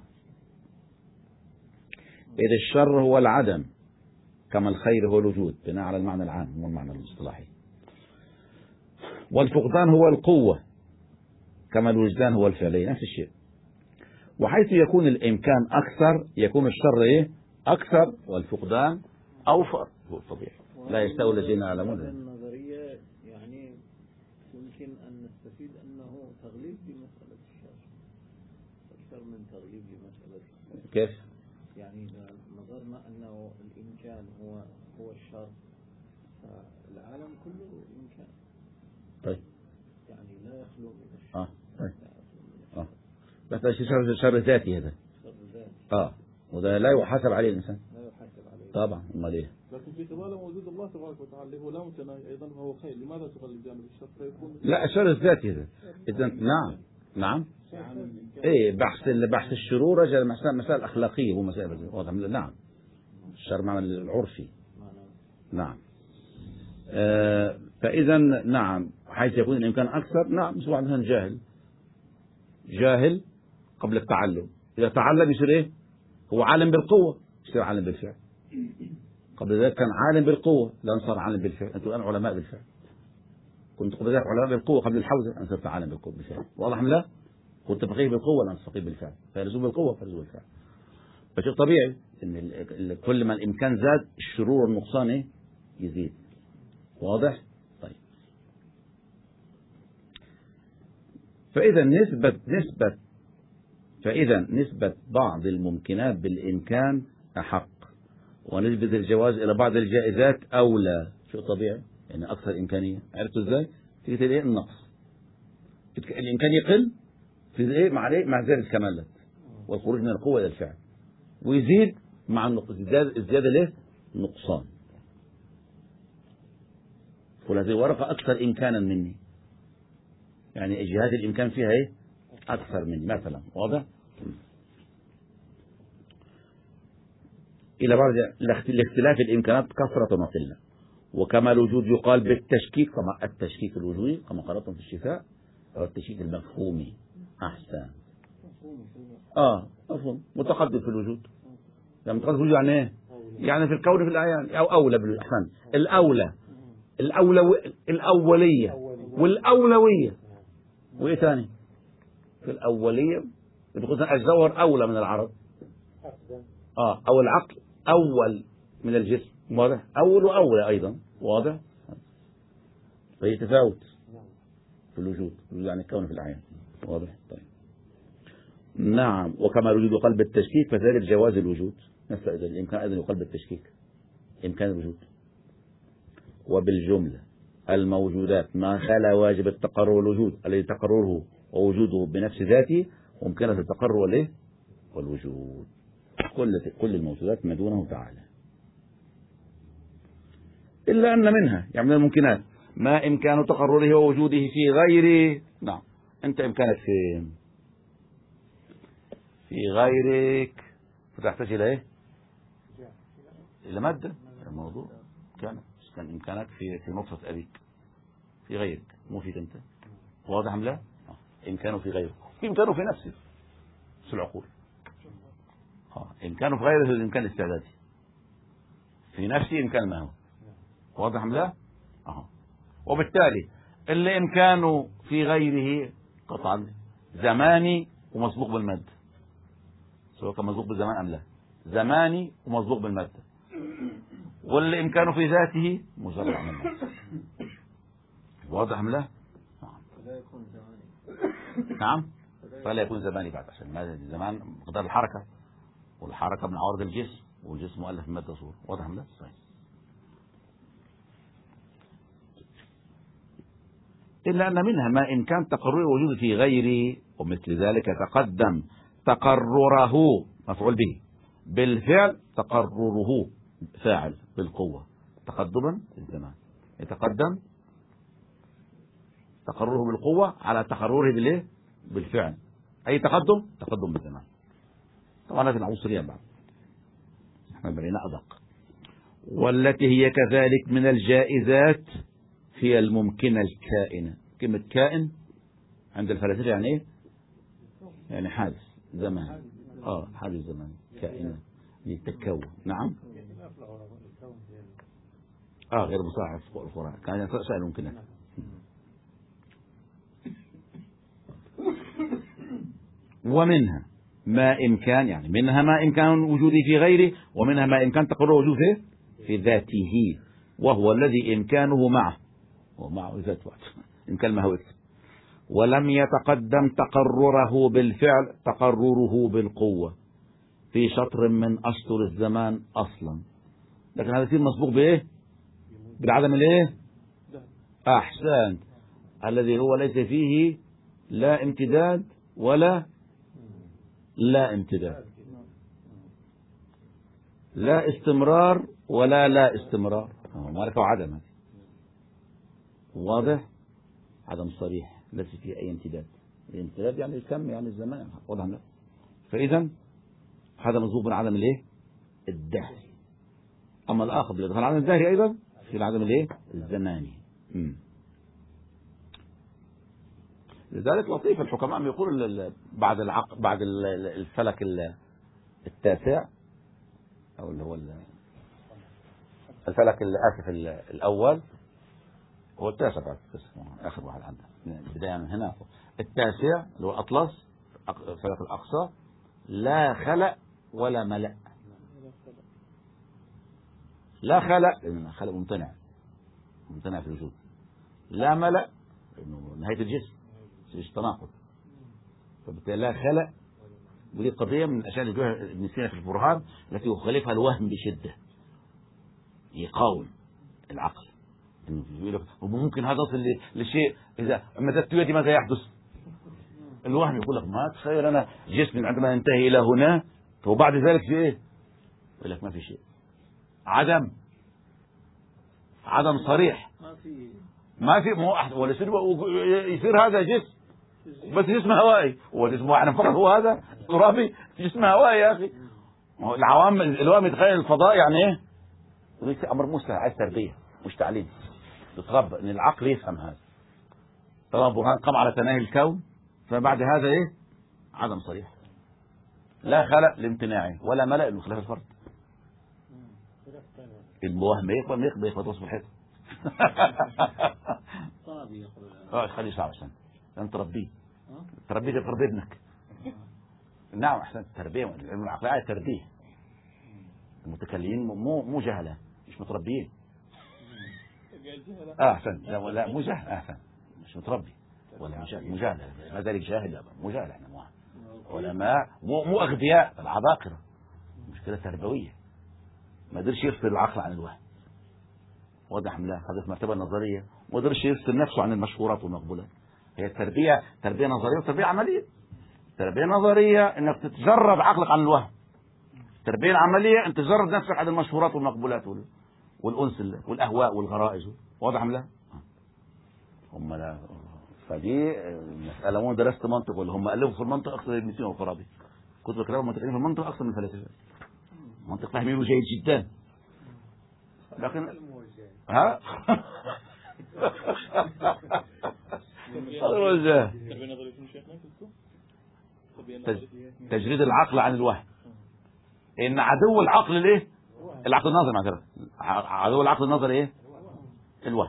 إذا الشر هو العدم كما الخير هو الوجود، بناء على المعنى العام والمعنى الاصطلاحي. والفقدان هو القوة كما الوجدان هو الفعلي، نفس الشيء. وحيث يكون الإمكان أكثر يكون الشر أكثر والفقدان أوفر، هو الطبيعي. لا يستوي الذين يعلمون. النظرية يعني يمكن أن نستفيد أنه تغليب لمسألة الشر أكثر من تغليب لمسألة الشر. كيف؟ يعني إذا نظرنا أنه الإمكان هو الشر، فالعالم كله إمكان. طيب. يعني لا يخلو من الشر. طيب. بس شر ذاتي هذا. شر ذاتي. وده لا يحاسب عليه الإنسان. لا يحاسب عليه. طبعا، امال ايه؟ لكن في تبادل وجود الله تبارك وتعالى هو لا متناهي ايضا وهو خير، لماذا تغلب جانب الشر فيكون؟ لا، الشر الذاتي هذا. اذا نعم. بحث الشرور رجع مسائل اخلاقيه، هو مسائل واضح. نعم، الشر معنى العرفي. نعم. فاذا نعم، حيث يكون الامكان اكثر. نعم، مثل واحد مثلا جاهل قبل التعلم، اذا تعلم يصير هو عالم بالقوه، يصير عالم بالفعل. قبل ذلك كان عالم بالقوة، الآن صار عالم بالفعل. أنتم الآن علماء بالفعل. كنت قبل ذلك علماء بالقوة قبل الحوزة، الآن صرت عالم بالقوة بالفعل. واضح أم لا؟ كنت فقيه بالقوة، الآن فقيه بالفعل. فيلزم بالقوة فيلزم بالفعل. فشيء طبيعي إن كل ما الإمكان زاد الشرور والنقصان يزيد. واضح؟ طيب. فإذا نسبة بعض الممكنات بالإمكان أحق، ونسبة الجواز إلى بعض الجائزات أولى. شيء طبيعي، يعني أكثر إمكانية. عرفتوا إزاي؟ في النقص، الإمكان يقل في مع زيادة الكمالات والخروج من القوة إلى الفعل، ويزيد مع الزيادة نقصان. وهذه الورقة أكثر إمكانا مني، يعني جهات الإمكان فيها أكثر مني مثلا. واضح؟ إلى بعض لاختلاف الإمكانات كثرة وقلة. وكما الوجود يقال بالتشكيك، كما التشكيك الوجودي كما قرأتم في الشفاء، أو التشكيك المفهومي. أحسن. مفهوم متقدم في الوجود. يعني متقدم في الوجود يعني إيه؟ يعني في الكون في الأعيان، أو أولى أحسن. الأولية والأولوية. وإيه ثاني؟ في الأولية بتقول الجوهر أولى من العرض. أو العقل أول من الجسم. واضح؟ أول وأولى أيضا. واضح؟ فهي تفاوت في الوجود، يعني الكون في الأعيان. واضح؟ طيب. نعم. وكما الوجود يقال بالتشكيك فذلك جواز الوجود. الإمكان أيضا يقال بالتشكيك، إمكان الوجود. وبالجملة الموجودات ما خلا واجب التقرر والوجود الذي تقرره ووجوده بنفس ذاته ومكنة التقرر والوجود. كل الموجودات ما دونه تعالى، إلا أن منها يعني من الممكنات ما إمكان تقرره ووجوده في غيره. نعم. أنت إمكانك فين؟ في غيرك، فتحتاج إلى إلى مادة. الموضوع كان إمكانك في نطفة أبيك، في غيرك مو فيك أنت. واضح أم لا؟ إمكانه في غيره، إمكانه في نفسه في العقول. إمكانه في غيره الإمكان الاستعدادي، في نفسه إمكان ما هو. واضح أم لا؟ وبالتالي اللي إمكانه في غيره قطعا زماني ومسبوق بالمادة، سواء كان مسبوق بالزمان أم لا، زماني ومسبوق بالمادة. واللي إمكانه في ذاته مجرد عن المادة. واضح أم لا؟ نعم. فلا يكون زماني بعد، عشان الزمان مقدار الحركة، والحركة من عوارض الجسم، والجسم مؤلف من مادة صورة. واضح أم لا؟ طيب. إلا أن منها ما إمكان تقرر وجوده في غيره، ومثل ذلك يتقدم تقرره مفعول به بالفعل، تقرره فاعل بالقوة تقدما الزمان. يتقدم تقرره بالقوة على تقرره بالفعل، أي تقدم بالزمان. طبعا هذه العنصرية بعد. احنا بنينا أدق. والتي هي كذلك من الجائزات هي الممكنة الكائنة. كلمة كائن عند الفلاسفة يعني ايه؟ يعني حادث زمان. حادث زمان كائنة للتكون. نعم. غير مصاحب القرآن كان سأل ممكنة. ومنها ما إمكان، يعني منها ما إمكان وجوده في غيره، ومنها ما إمكان تقرر وجوده في ذاته، وهو الذي إمكانه معه ومعه ذاته إمكان ما هو يكتب. ولم يتقدم تقرره بالفعل تقرره بالقوة في شطر من أشطر الزمان أصلا، لكن هذا يصير مسبوق بإيه؟ بالعدم الإيه؟ أحسن، الذي هو ليس فيه لا امتداد ولا لا امتداد، لا استمرار ولا لا استمرار، مالك وعدم. واضح؟ عدم صريح ليس فيه أي امتداد. الامتداد يعني الكم، يعني الزمان. واضح؟ فإذا هذا مصبوغ من عدم الايه؟ الدهري. أما الآخر بيدخل عدم الدهري أيضا في العدم الايه؟ الزماني. لذلك لطيف الحكماء يقول بعد الفلك التاسع، أو اللي هو الفلك الآسف الأول، هو التاسع بعد آخر واحد عندنا بداية من هنا. التاسع اللي هو الأطلس الفلك الأقصى، لا خلق ولا ملأ. لا خلق لأن خلق ممتنع في الوجود. لا ملأ لأنه نهاية الجسم مش تناقض، فبالتالي لا خلق. ودي قضية من الأشياء اللي جوها ابن سينا في البرهان التي يخالفها الوهم بشدة، يقاوم العقل. وممكن هذا يصل لشيء إذا مددت يدي ماذا يحدث؟ الوهم يقول لك ما تخيل أنا جسمي عندما ينتهي إلى هنا وبعد ذلك في إيه؟ يقول لك ما في شيء. عدم صريح، ما في ولا يصير هذا جسم بس جسم هوائي، والجسم احنا فقط هو هذا ترابي جسم هوائي. يا أخي العوام يتخيل الفضاء يعني إيه؟ ليس أمر مستحيل، عايز تربية مش تعليم. تتربى ان العقل يفهم هذا. طبعا برهان قام على تناهي الكون، فبعد هذا ايه؟ عدم صريح. لا خلق لامتناعه ولا ملأ لخلاف الفرد. الوهم يخبط وصف الحيط. خليه صعب عشان انت تربيه تربيه ابنك. نعم احسن التربيه، العقل تربيه. المتكلمين مو جهله، مش متربيين. احسن لا مو جهل، احسن مش متربي ولا مجاهل. ما ذلك جاهل مجاهل. احنا علماء مو اغبياء، العباقره. مشكله تربويه، ما قدرش يفصل العقل عن الوهم. واضح؟ لا، هذه المرتبه النظريه. ما قدرش يفصل نفسه عن المشهورات والمقبولات. هي التربيه تربيه نظريه وتربيه عمليه. تربيه نظريه انك تتجرد عقلك عن الوهم. التربيه العمليه انت تجرد نفسك عن المشهورات والمقبولات والأنس والأهواء والغرائز. واضح؟ لا هم لا. فدي مسألة مو درست منطق، ولا هم ألفوا في المنطق أكثر من ابن سينا والفارابي. كتب الكلام المنطقيين في المنطق أكثر من الفلاسفة. منطق فاهمينه جيد جدا، لكن تجريد العقل عن الوهم. إن عدو العقل ليه؟ العقل النظري. معذرة، عدو العقل النظري ايه؟ الوهم.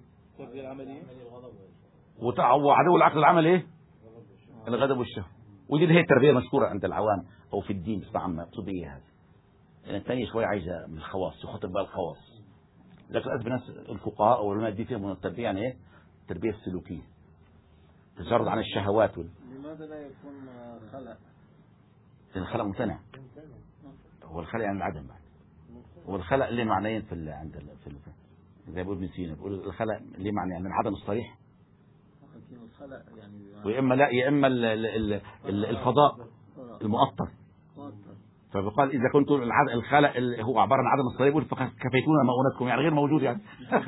وعدو العقل العملي ايه؟ الغضب والشهوة. ودي هي التربيه المشهوره عند العوام او في الدين بصفه عامه. مقصود ايه هذا؟ يعني الثانيه شويه عايزه من الخواص، يخاطب بقى الخواص. لكن للاسف الناس الفقهاء او العلماء دي فيهم التربيه يعني ايه؟ التربيه السلوكيه، تجرد عن الشهوات. لماذا لا يكون خلق؟ الخلق ممتنع. هو الخلق يعني العدم بعد. والخلق ليه معنيين عند زي بيقول ابن سينا، بيقول الخلق ليه معنى يعني العدم الصريح، وإما لا يا إما الفضاء المؤطر. فبقال إذا كنت الخلق هو عبارة عن عدم الصريح يقول فكفيتونا مؤونتكم، يعني غير موجود يعني.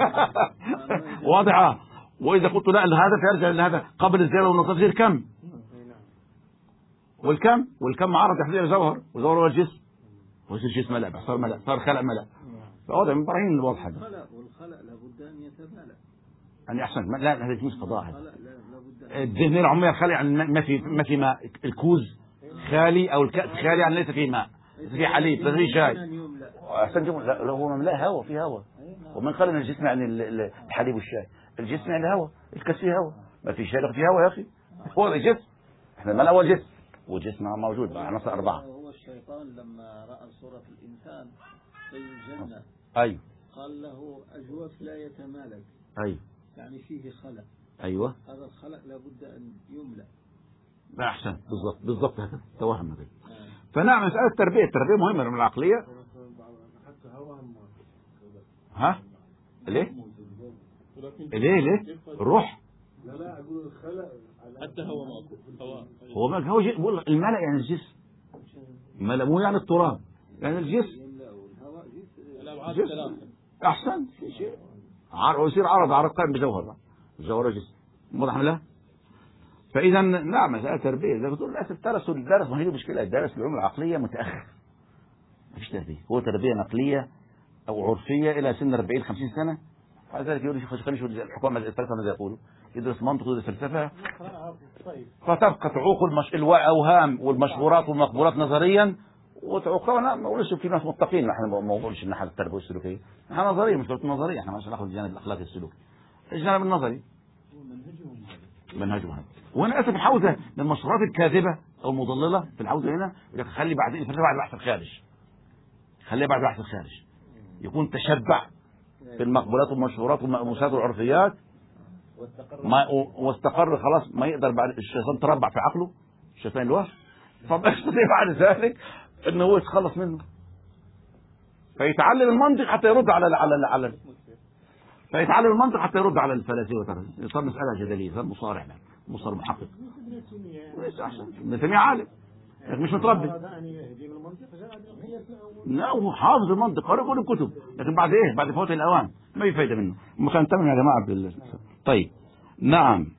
واضحة. وإذا قلت لا هذا فيرجع لهذا قبل الزيادة والنقص يصير كم، والكم معرض تحديد الجوهر، والجوهر هو الجسم. ويصير جسم ملأ، صار ملأ، صار خلق ملأ. فهذا من براهين الواضحة. والخلق لابد أن يتمالأ. يعني أحسن، لا هذا مش قضاء. هذا لابد الذهن العمومي خالي عن ما في ماء. الكوز خالي أو الكأس خالي عن ليس فيه ماء، ليس فيه حليب، ليس فيه شاي. أحسن جملة. لا هو مملأ هواء، فيه هواء. ومن قال ان الجسم يعني الحليب والشاي، الجسم يعني هواء، الكاس فيه هواء، ما في شيء فيه هواء يا اخي. هو الجسم، احنا ما الاول جسم، والجسم موجود بقى عناصر 4. هو الشيطان لما راى صوره الانسان في الجنه ايوه قال له اجوف لا يتمالك. ايوه يعني فيه خلق. ايوه هذا الخلق لابد ان يملأ. لا احسن، بالضبط هكذا توهم هذا. فنعم مساله التربيه مهمه من العقليه. ها ليه الروح؟ لا اقول الخلق حتى هو هو ما هو بقول الملأ يعني الجسم. الملأ مو يعني التراب، يعني الجسم. احسن شيء يصير عرض قائم بجوهر، الجوهر جسم واضح له. فاذا نعم مساله تربيه زي ما تقول للاسف درسوا الدرس، ما هي مشكله، الدرس العلوم العقليه متاخر، ما فيش تربيه، هو تربيه نقليه او عرفيه الى سن 40 50 سنه. بعد ذلك يقول خلينا نشوف الحكومه الفلسفه ماذا يقولوا، يدرس منطق ويدرس فلسفه، فتبقى تعوق الاوهام والمشهورات والمقبولات نظريا، وتعوقها. ما نقولش في ناس متقين، نحن ما نقولش ان احنا التربيه السلوكيه، نحن نظريه مش نظريه، احنا مش ناخذ الجانب الاخلاقي السلوكي، الجانب النظري منهجهم هذا. وانا اسف الحوزه من المشروعات الكاذبه او المضلله في الحوزه هنا، خلي بعد الفلسفه بعد بحث الخارج، خليها بعد بحث الخارج، يكون تشبع في المقبولات والمشهورات والمؤسسات والعرفيات واستقر خلاص، ما يقدر بعد الشيطان تربع في عقله، الشيطان الوهم، فما يستطيع بعد ذلك انه هو يتخلص منه، فيتعلم المنطق حتى يرد على فيتعلم المنطق حتى يرد على الفلاسفه، صار مساله جدليه، صار مصارع، صار محقق. ابن تيميه عالم لكن مش متربي. لا هو حافظ المنطق، قرأ كل الكتب، لكن بعد ايه؟ بعد فوات الاوان ما في فايده منه. مخنتم يا جماعه طيب نعم.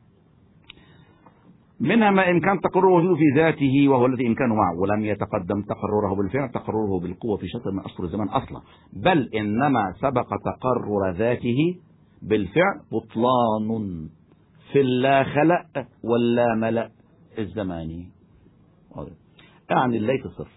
منها ما إمكان تقرره وجوده في ذاته وهو الذي إمكانه معه، ولم يتقدم تقرره بالفعل تقرره بالقوة في شطر من أسطر الزمان أصلا، بل إنما سبق تقرر ذاته بالفعل بطلان في اللا خلق واللا ملأ الزماني. يعني الليث صرف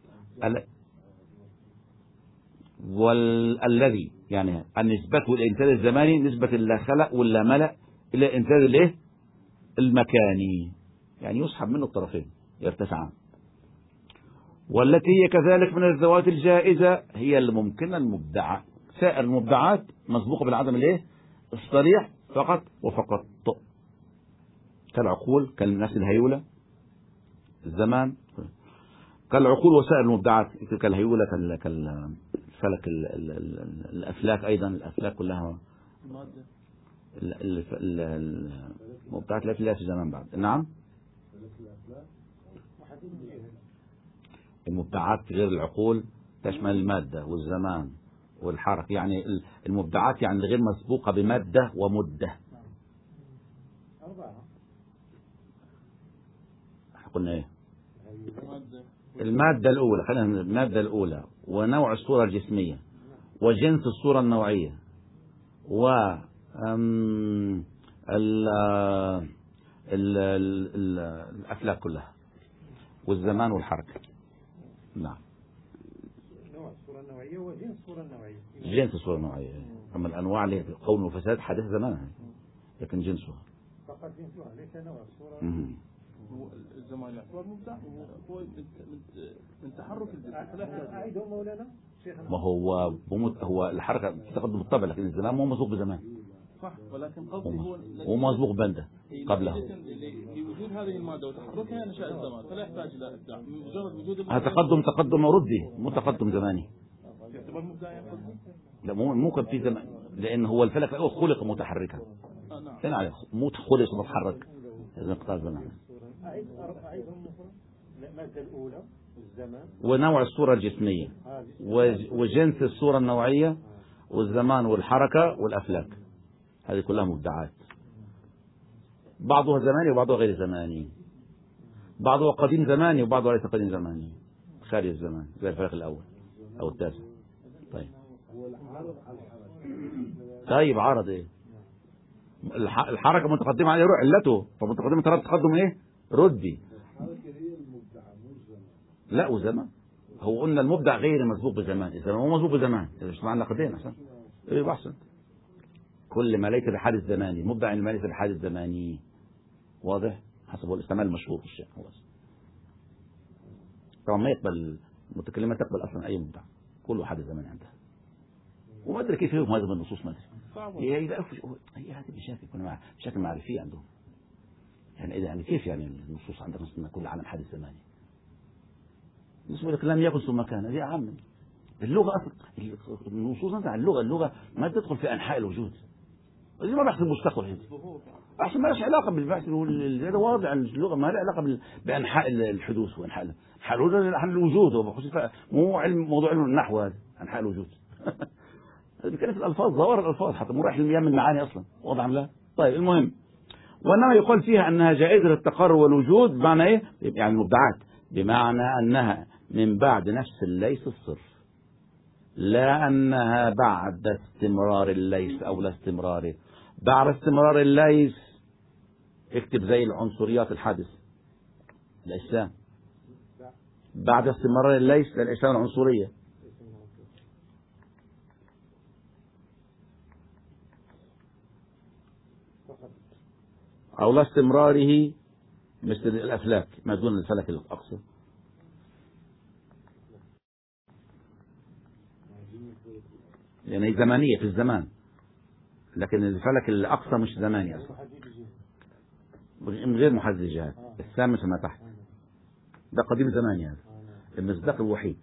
والذي يعني النسبة الإنتاج الزماني نسبة اللا خلق واللا ملأ إلى الإنتاج الإيه المكاني، يعني يسحب منه الطرفين يرتفعان. والتي هي كذلك من الذوات الجائزة هي الممكنة المبدعة، سائر المبدعات مسبوقة بالعدم الايه الصريح فقط وفقط، كالعقول كالناس الهيولة الزمان، كالعقول وسائر المبدعات كالهيولة كالفلك الأفلاك، أيضا الأفلاك كلها المبدعات التي لا في زمان بعد. نعم المبدعات غير العقول تشمل المادة والزمان والحركة، يعني المبدعات يعني غير مسبوقة بمادة ومدة. قلنا ايه؟ المادة الأولى، خلينا المادة الأولى ونوع الصورة الجسمية وجنس الصورة النوعية و الأفلاك كلها والزمان والحركة. نعم نوع الصورة النوعية وجنس الصورة النوعية. جنس الصورة النوعية، أما الأنواع اللي قول وفساد حدث زمانها، لكن جنسها فقط جنسها ليس نوع الصورة. الزمان يعتبر مبدع، هو من تحرك الجسم. أعيدهم مولانا شيخنا. ما هو الحركة تقدم بالطبع، لكن الزمان مو مسبوق بزمان. صح، ولكن قصدي هو مسبوق بنده قبله. لوجود هذه المادة وتحركها نشأ الزمان، فلا يحتاج إلى إبداع، مجرد وجود تقدم ردي، مو تقدم زماني. يعتبر مبدع يعني قصدي؟ لا مو كان في زمان، لأن هو الفلك الأول خلق متحركا. نعم. عليه مو خلق متحرك، هذا انقطاع زمان. أعيدهم المادة الأولى الزمان ونوع الصورة الجسمية وجنس الصورة النوعية والزمان والحركة والأفلاك، هذه كلها مبدعات، بعضها زماني وبعضها غير زماني، بعضها قديم زماني وبعضها ليس قديم زماني. خارج الزمان زي الفلك الأول أو التاسع. طيب عرض إيه؟ الحركة متقدمة عليه روح علته، فمتقدمة ترى تقدم إيه؟ ردي. لا وزمان هو قلنا المبدع غير مسبوق بزمان، الزمان هو مسبوق بزمان، مش معنى قدين أحسن إيه بحسن. كل ما ليس بحادث زماني، مبدع ما ليس بحادث زماني، واضح؟ حسب هو الاستعمال المشهور في الشيء. هو طبعا ما يقبل المتكلمة تقبل أصلا أي مبدع، كله حادث زماني عندها، وما أدري كيف يفهم هذا من النصوص، ما أدري هي هذه مشاكل مشاكل معرفية عندهم. يعني إذا يعني كيف يعني النصوص عندنا مثلا كل عالم حادث زماني؟ بالنسبة لك لم يكن ثم كان، هذه عامة. اللغة أصلا النصوص عن اللغة ما تدخل في أنحاء الوجود، زي ما بحث المستقبل هنا أحسن ما لهاش علاقة بالبحث، هذا واضح اللغة ما لها علاقة بأنحاء الحدوث وأنحاء الوجود، مو موضوع علم النحو، هذا أنحاء الوجود. هذا بيتكلم في الألفاظ، ظواهر الألفاظ، حتى مراحل المياه من معاني أصلا، واضح لا؟ طيب المهم، وإنما يقال فيها أنها جائزة التقرر والوجود، بمعنى إيه؟ يعني المبدعات، بمعنى أنها من بعد نفس الليس الصرف، لا أنها بعد استمرار الليس أو لا استمراره. بعد استمرار الليس اكتب زي العنصريات الحادث الإسلام، بعد استمرار الليس للإسلام العنصرية. أو لا استمراره مثل الأفلاك ما دون الفلك الأقصى. يعني زمانية في الزمان، لكن الفلك الأقصى مش زماني أصلا، من غير محدد الجهات. السام مثل ما تحت ده قديم زماني، هذا المصداق الوحيد.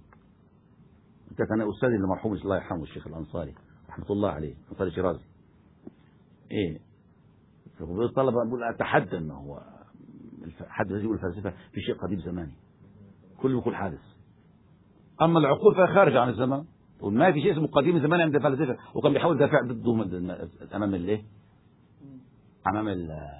أنا أستاذي المرحوم الله يرحمه الشيخ الأنصاري رحمة الله عليه، أنصاري شيرازي، إيه الطلبة بقول أتحدى أنه هو حد يقول الفلسفة في شيء قديم زماني، كله يقول حادث. أما العقول فهي خارجة عن الزمان، وما في شيء اسمه قديم زماني عند الفلاسفة، وكان بيحاول يدافع ضدهم أمام الإيه؟ أمام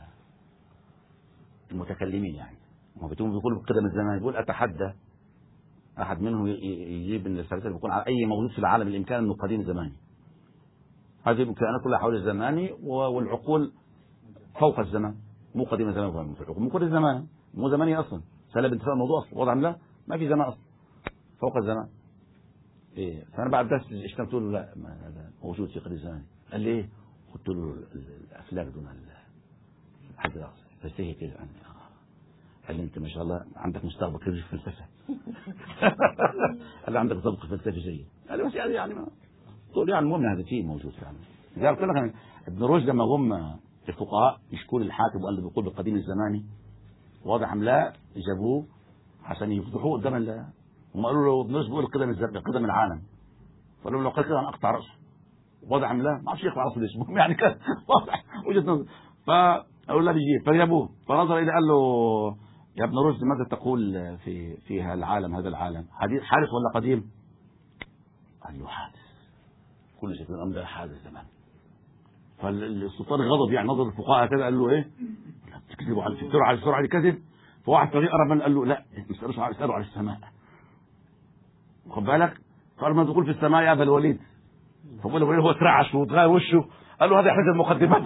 المتكلمين. يعني هم بيقولوا قدم الزمان، بيقول أتحدى أحد منهم يجيب أن الفلسفة بيكون على أي موجود في العالم الإمكان أنه قديم زماني. هذه الكائنات كلها حول الزماني، والعقول فوق الزمان، مو قديم الزمان، مو قديم الزمان، مو زماني أصلا، سلب انتفاء الموضوع أصلا، وضع لا ما في زمان أصلا، فوق الزمان. إيه فأنا بعد درس اشتغلت له لا هذا موجود في قديم الزمان. قال لي إيه؟ قلت له الأفلاك دون الحد الأقصى، فاستهي كده عني. قال لي أنت ما شاء الله عندك مستقبل كبير في الفلسفة. قال لي عندك ذوق فلسفي جيد. قال لي بس يعني ما تقول يعني المهم هذا شيء موجود يعني. زي قلت لك ابن رشد لما هم الفقهاء يشكون الحاكم وقال له بيقول بالقديم الزماني، واضح أم لا؟ جابوه عشان يفضحوه قدام الله. هم قالوا له ابن رشد بيقول قدم العالم، فقالوا له لو قال كده انا اقطع راسه، واضح أم لا؟ ما اعرفش يقطع راسه ليش، المهم يعني كان واضح وجهة نظر. فقالوا له بيجيب، فجابوه، فنظر اليه قال له يا ابن رشد ماذا تقول في العالم، هذا العالم حادث ولا قديم؟ قال له حادث، كل شيء في الامر ده حادث زمان. فالسلطان غضب، يعني نظر الفقهاء كده قال له ايه؟ تكذبوا على السرعه دي كذب. فواحد طريق قرب من قال له لا اسالوا على السماء، خد بالك. قال ما تقول في السماء يا ابا الوليد، فقال له هو ترعش وتغير وشه، قال له هذه احد المقدمات.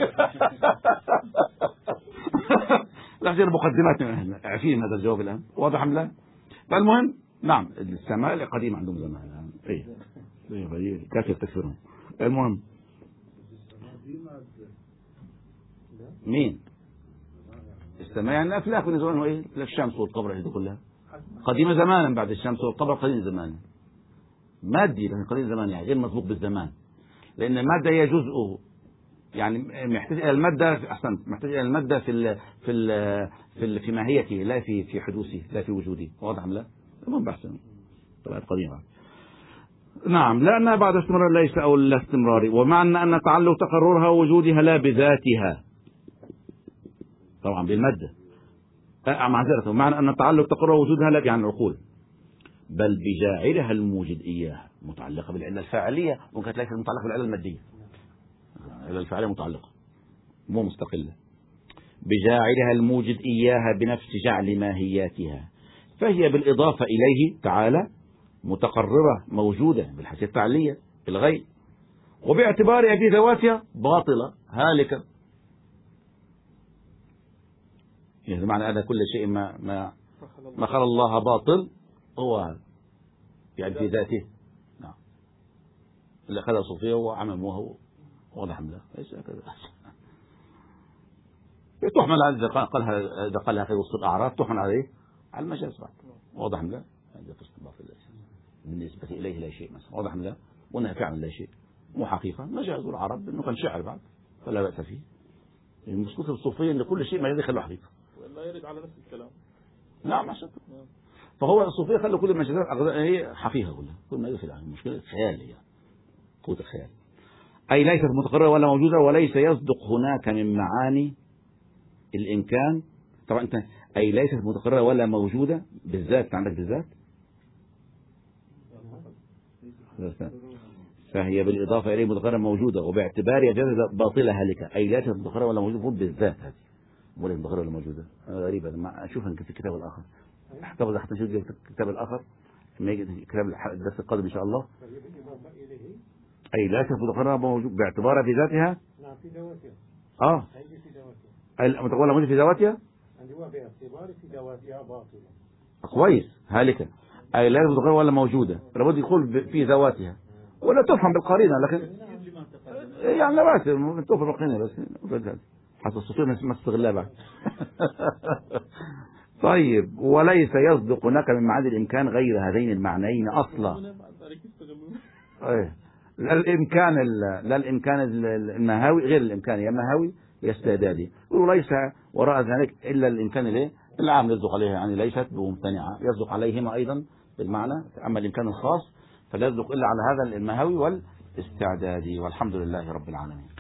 لا غير مقدمات، عارفين هذا الجواب الان، واضح ام لا؟ فالمهم نعم السماء القديم عندهم زمان، ايه كافر تكفرهم. المهم مين السماء يعني الافلاك من زمان، وايه الشمس والقمر هذه كلها قديمه زمانا، بعد الشمس والقمر قديم زمانا، مادي لكن قديم زمان، يعني غير مسبوق بالزمان، لان الماده هي جزء، يعني محتاج الى الماده، احسنت، محتاج الى الماده في ماهيته، لا في حدوثه، لا في وجوده، واضح ام لا؟ المهم بحث طلعت قديمه. نعم، لأنها بعد استمرار ليس أو لا استمرار، ومعنى أن تعلق تقررها وجودها لا بذاتها، طبعا بالمادة، معذرة، معنى أن تعلق تقررها وجودها لا يعني العقول، بل بجاعلها الموجد إياها، متعلقة بالعلة الفاعلية، ممكن تلاقي متعلقة بالعلة المادية، العلة الفاعلية متعلقة مو مستقلة، بجاعلها الموجد إياها بنفس جعل ماهياتها، فهي بالإضافة إليه تعالى متقررة موجودة بالحيثية التعلية بالغيب، وباعتبارها في ذواتها باطلة هالكة. يعني معنى أن كل شيء ما خلى الله باطل هو يعني في ذاته. نعم. اللي خلى صوفيا هو عمم وهو واضح له ليس هكذا. تحمل على إذا قالها في وسط الأعراف تحمل عليه على المجاز بعد. واضح له هذا في استضافة بالنسبة إليه لا شيء مثلا. واضح له وأنها فعلا لا شيء مو حقيقة. مجاز العرب إنه كان شعر بعد فلا بأس فيه. المشكلة الصوفية إن كل شيء ما يدخل حقيقة. لا يرد على نفس الكلام. نعم عشان فهو الصوفية خلوا كل المجازات هي حقيقة كلها. كل ما يدخل عليه مشكلة خيال هي قوة الخيال. أي ليست متقررة ولا موجودة وليس يصدق هناك من معاني الإمكان. طبعا أنت أي ليست متقررة ولا موجودة بالذات عندك بالذات فهي بالإضافة إليه متقررة موجودة وباعتبارها باطلة هالكة. أي ليست متقررة ولا موجودة بالذات هذه ولا متقررة ولا موجودة. غريبة لما أشوفها في الكتاب الآخر احتفظ حتى نشوف الكتاب الآخر لما يجي كتاب الدرس القادم إن شاء الله. أي ليست متقررة موجودة باعتبارها في ذاتها. نعم في ذواتها. في ذواتها. المتقررة موجودة في ذواتها. عندي باعتبار في ذواتها باطلة. كويس هالكة. أي لا متقررة ولا موجودة لابد يقول في ذواتها ولا تفهم بالقرينة لكن يعني لا بأس تفهم بالقرينة بس حتى الصوفية ما استغلها بعد. طيب وليس يصدق هناك من معاني الإمكان غير هذين المعنيين أصلا. لا الإمكان المهاوي غير الإمكان يا مهاوي يا استعدادي. يقولوا ليس وراء ذلك إلا الإمكان العام يصدق عليها يعني ليست بممتنعة يصدق عليهما أيضا بالمعنى. أما الإمكان الخاص فلا يصدق إلا على هذا المهاوي والاستعدادي. والحمد لله رب العالمين.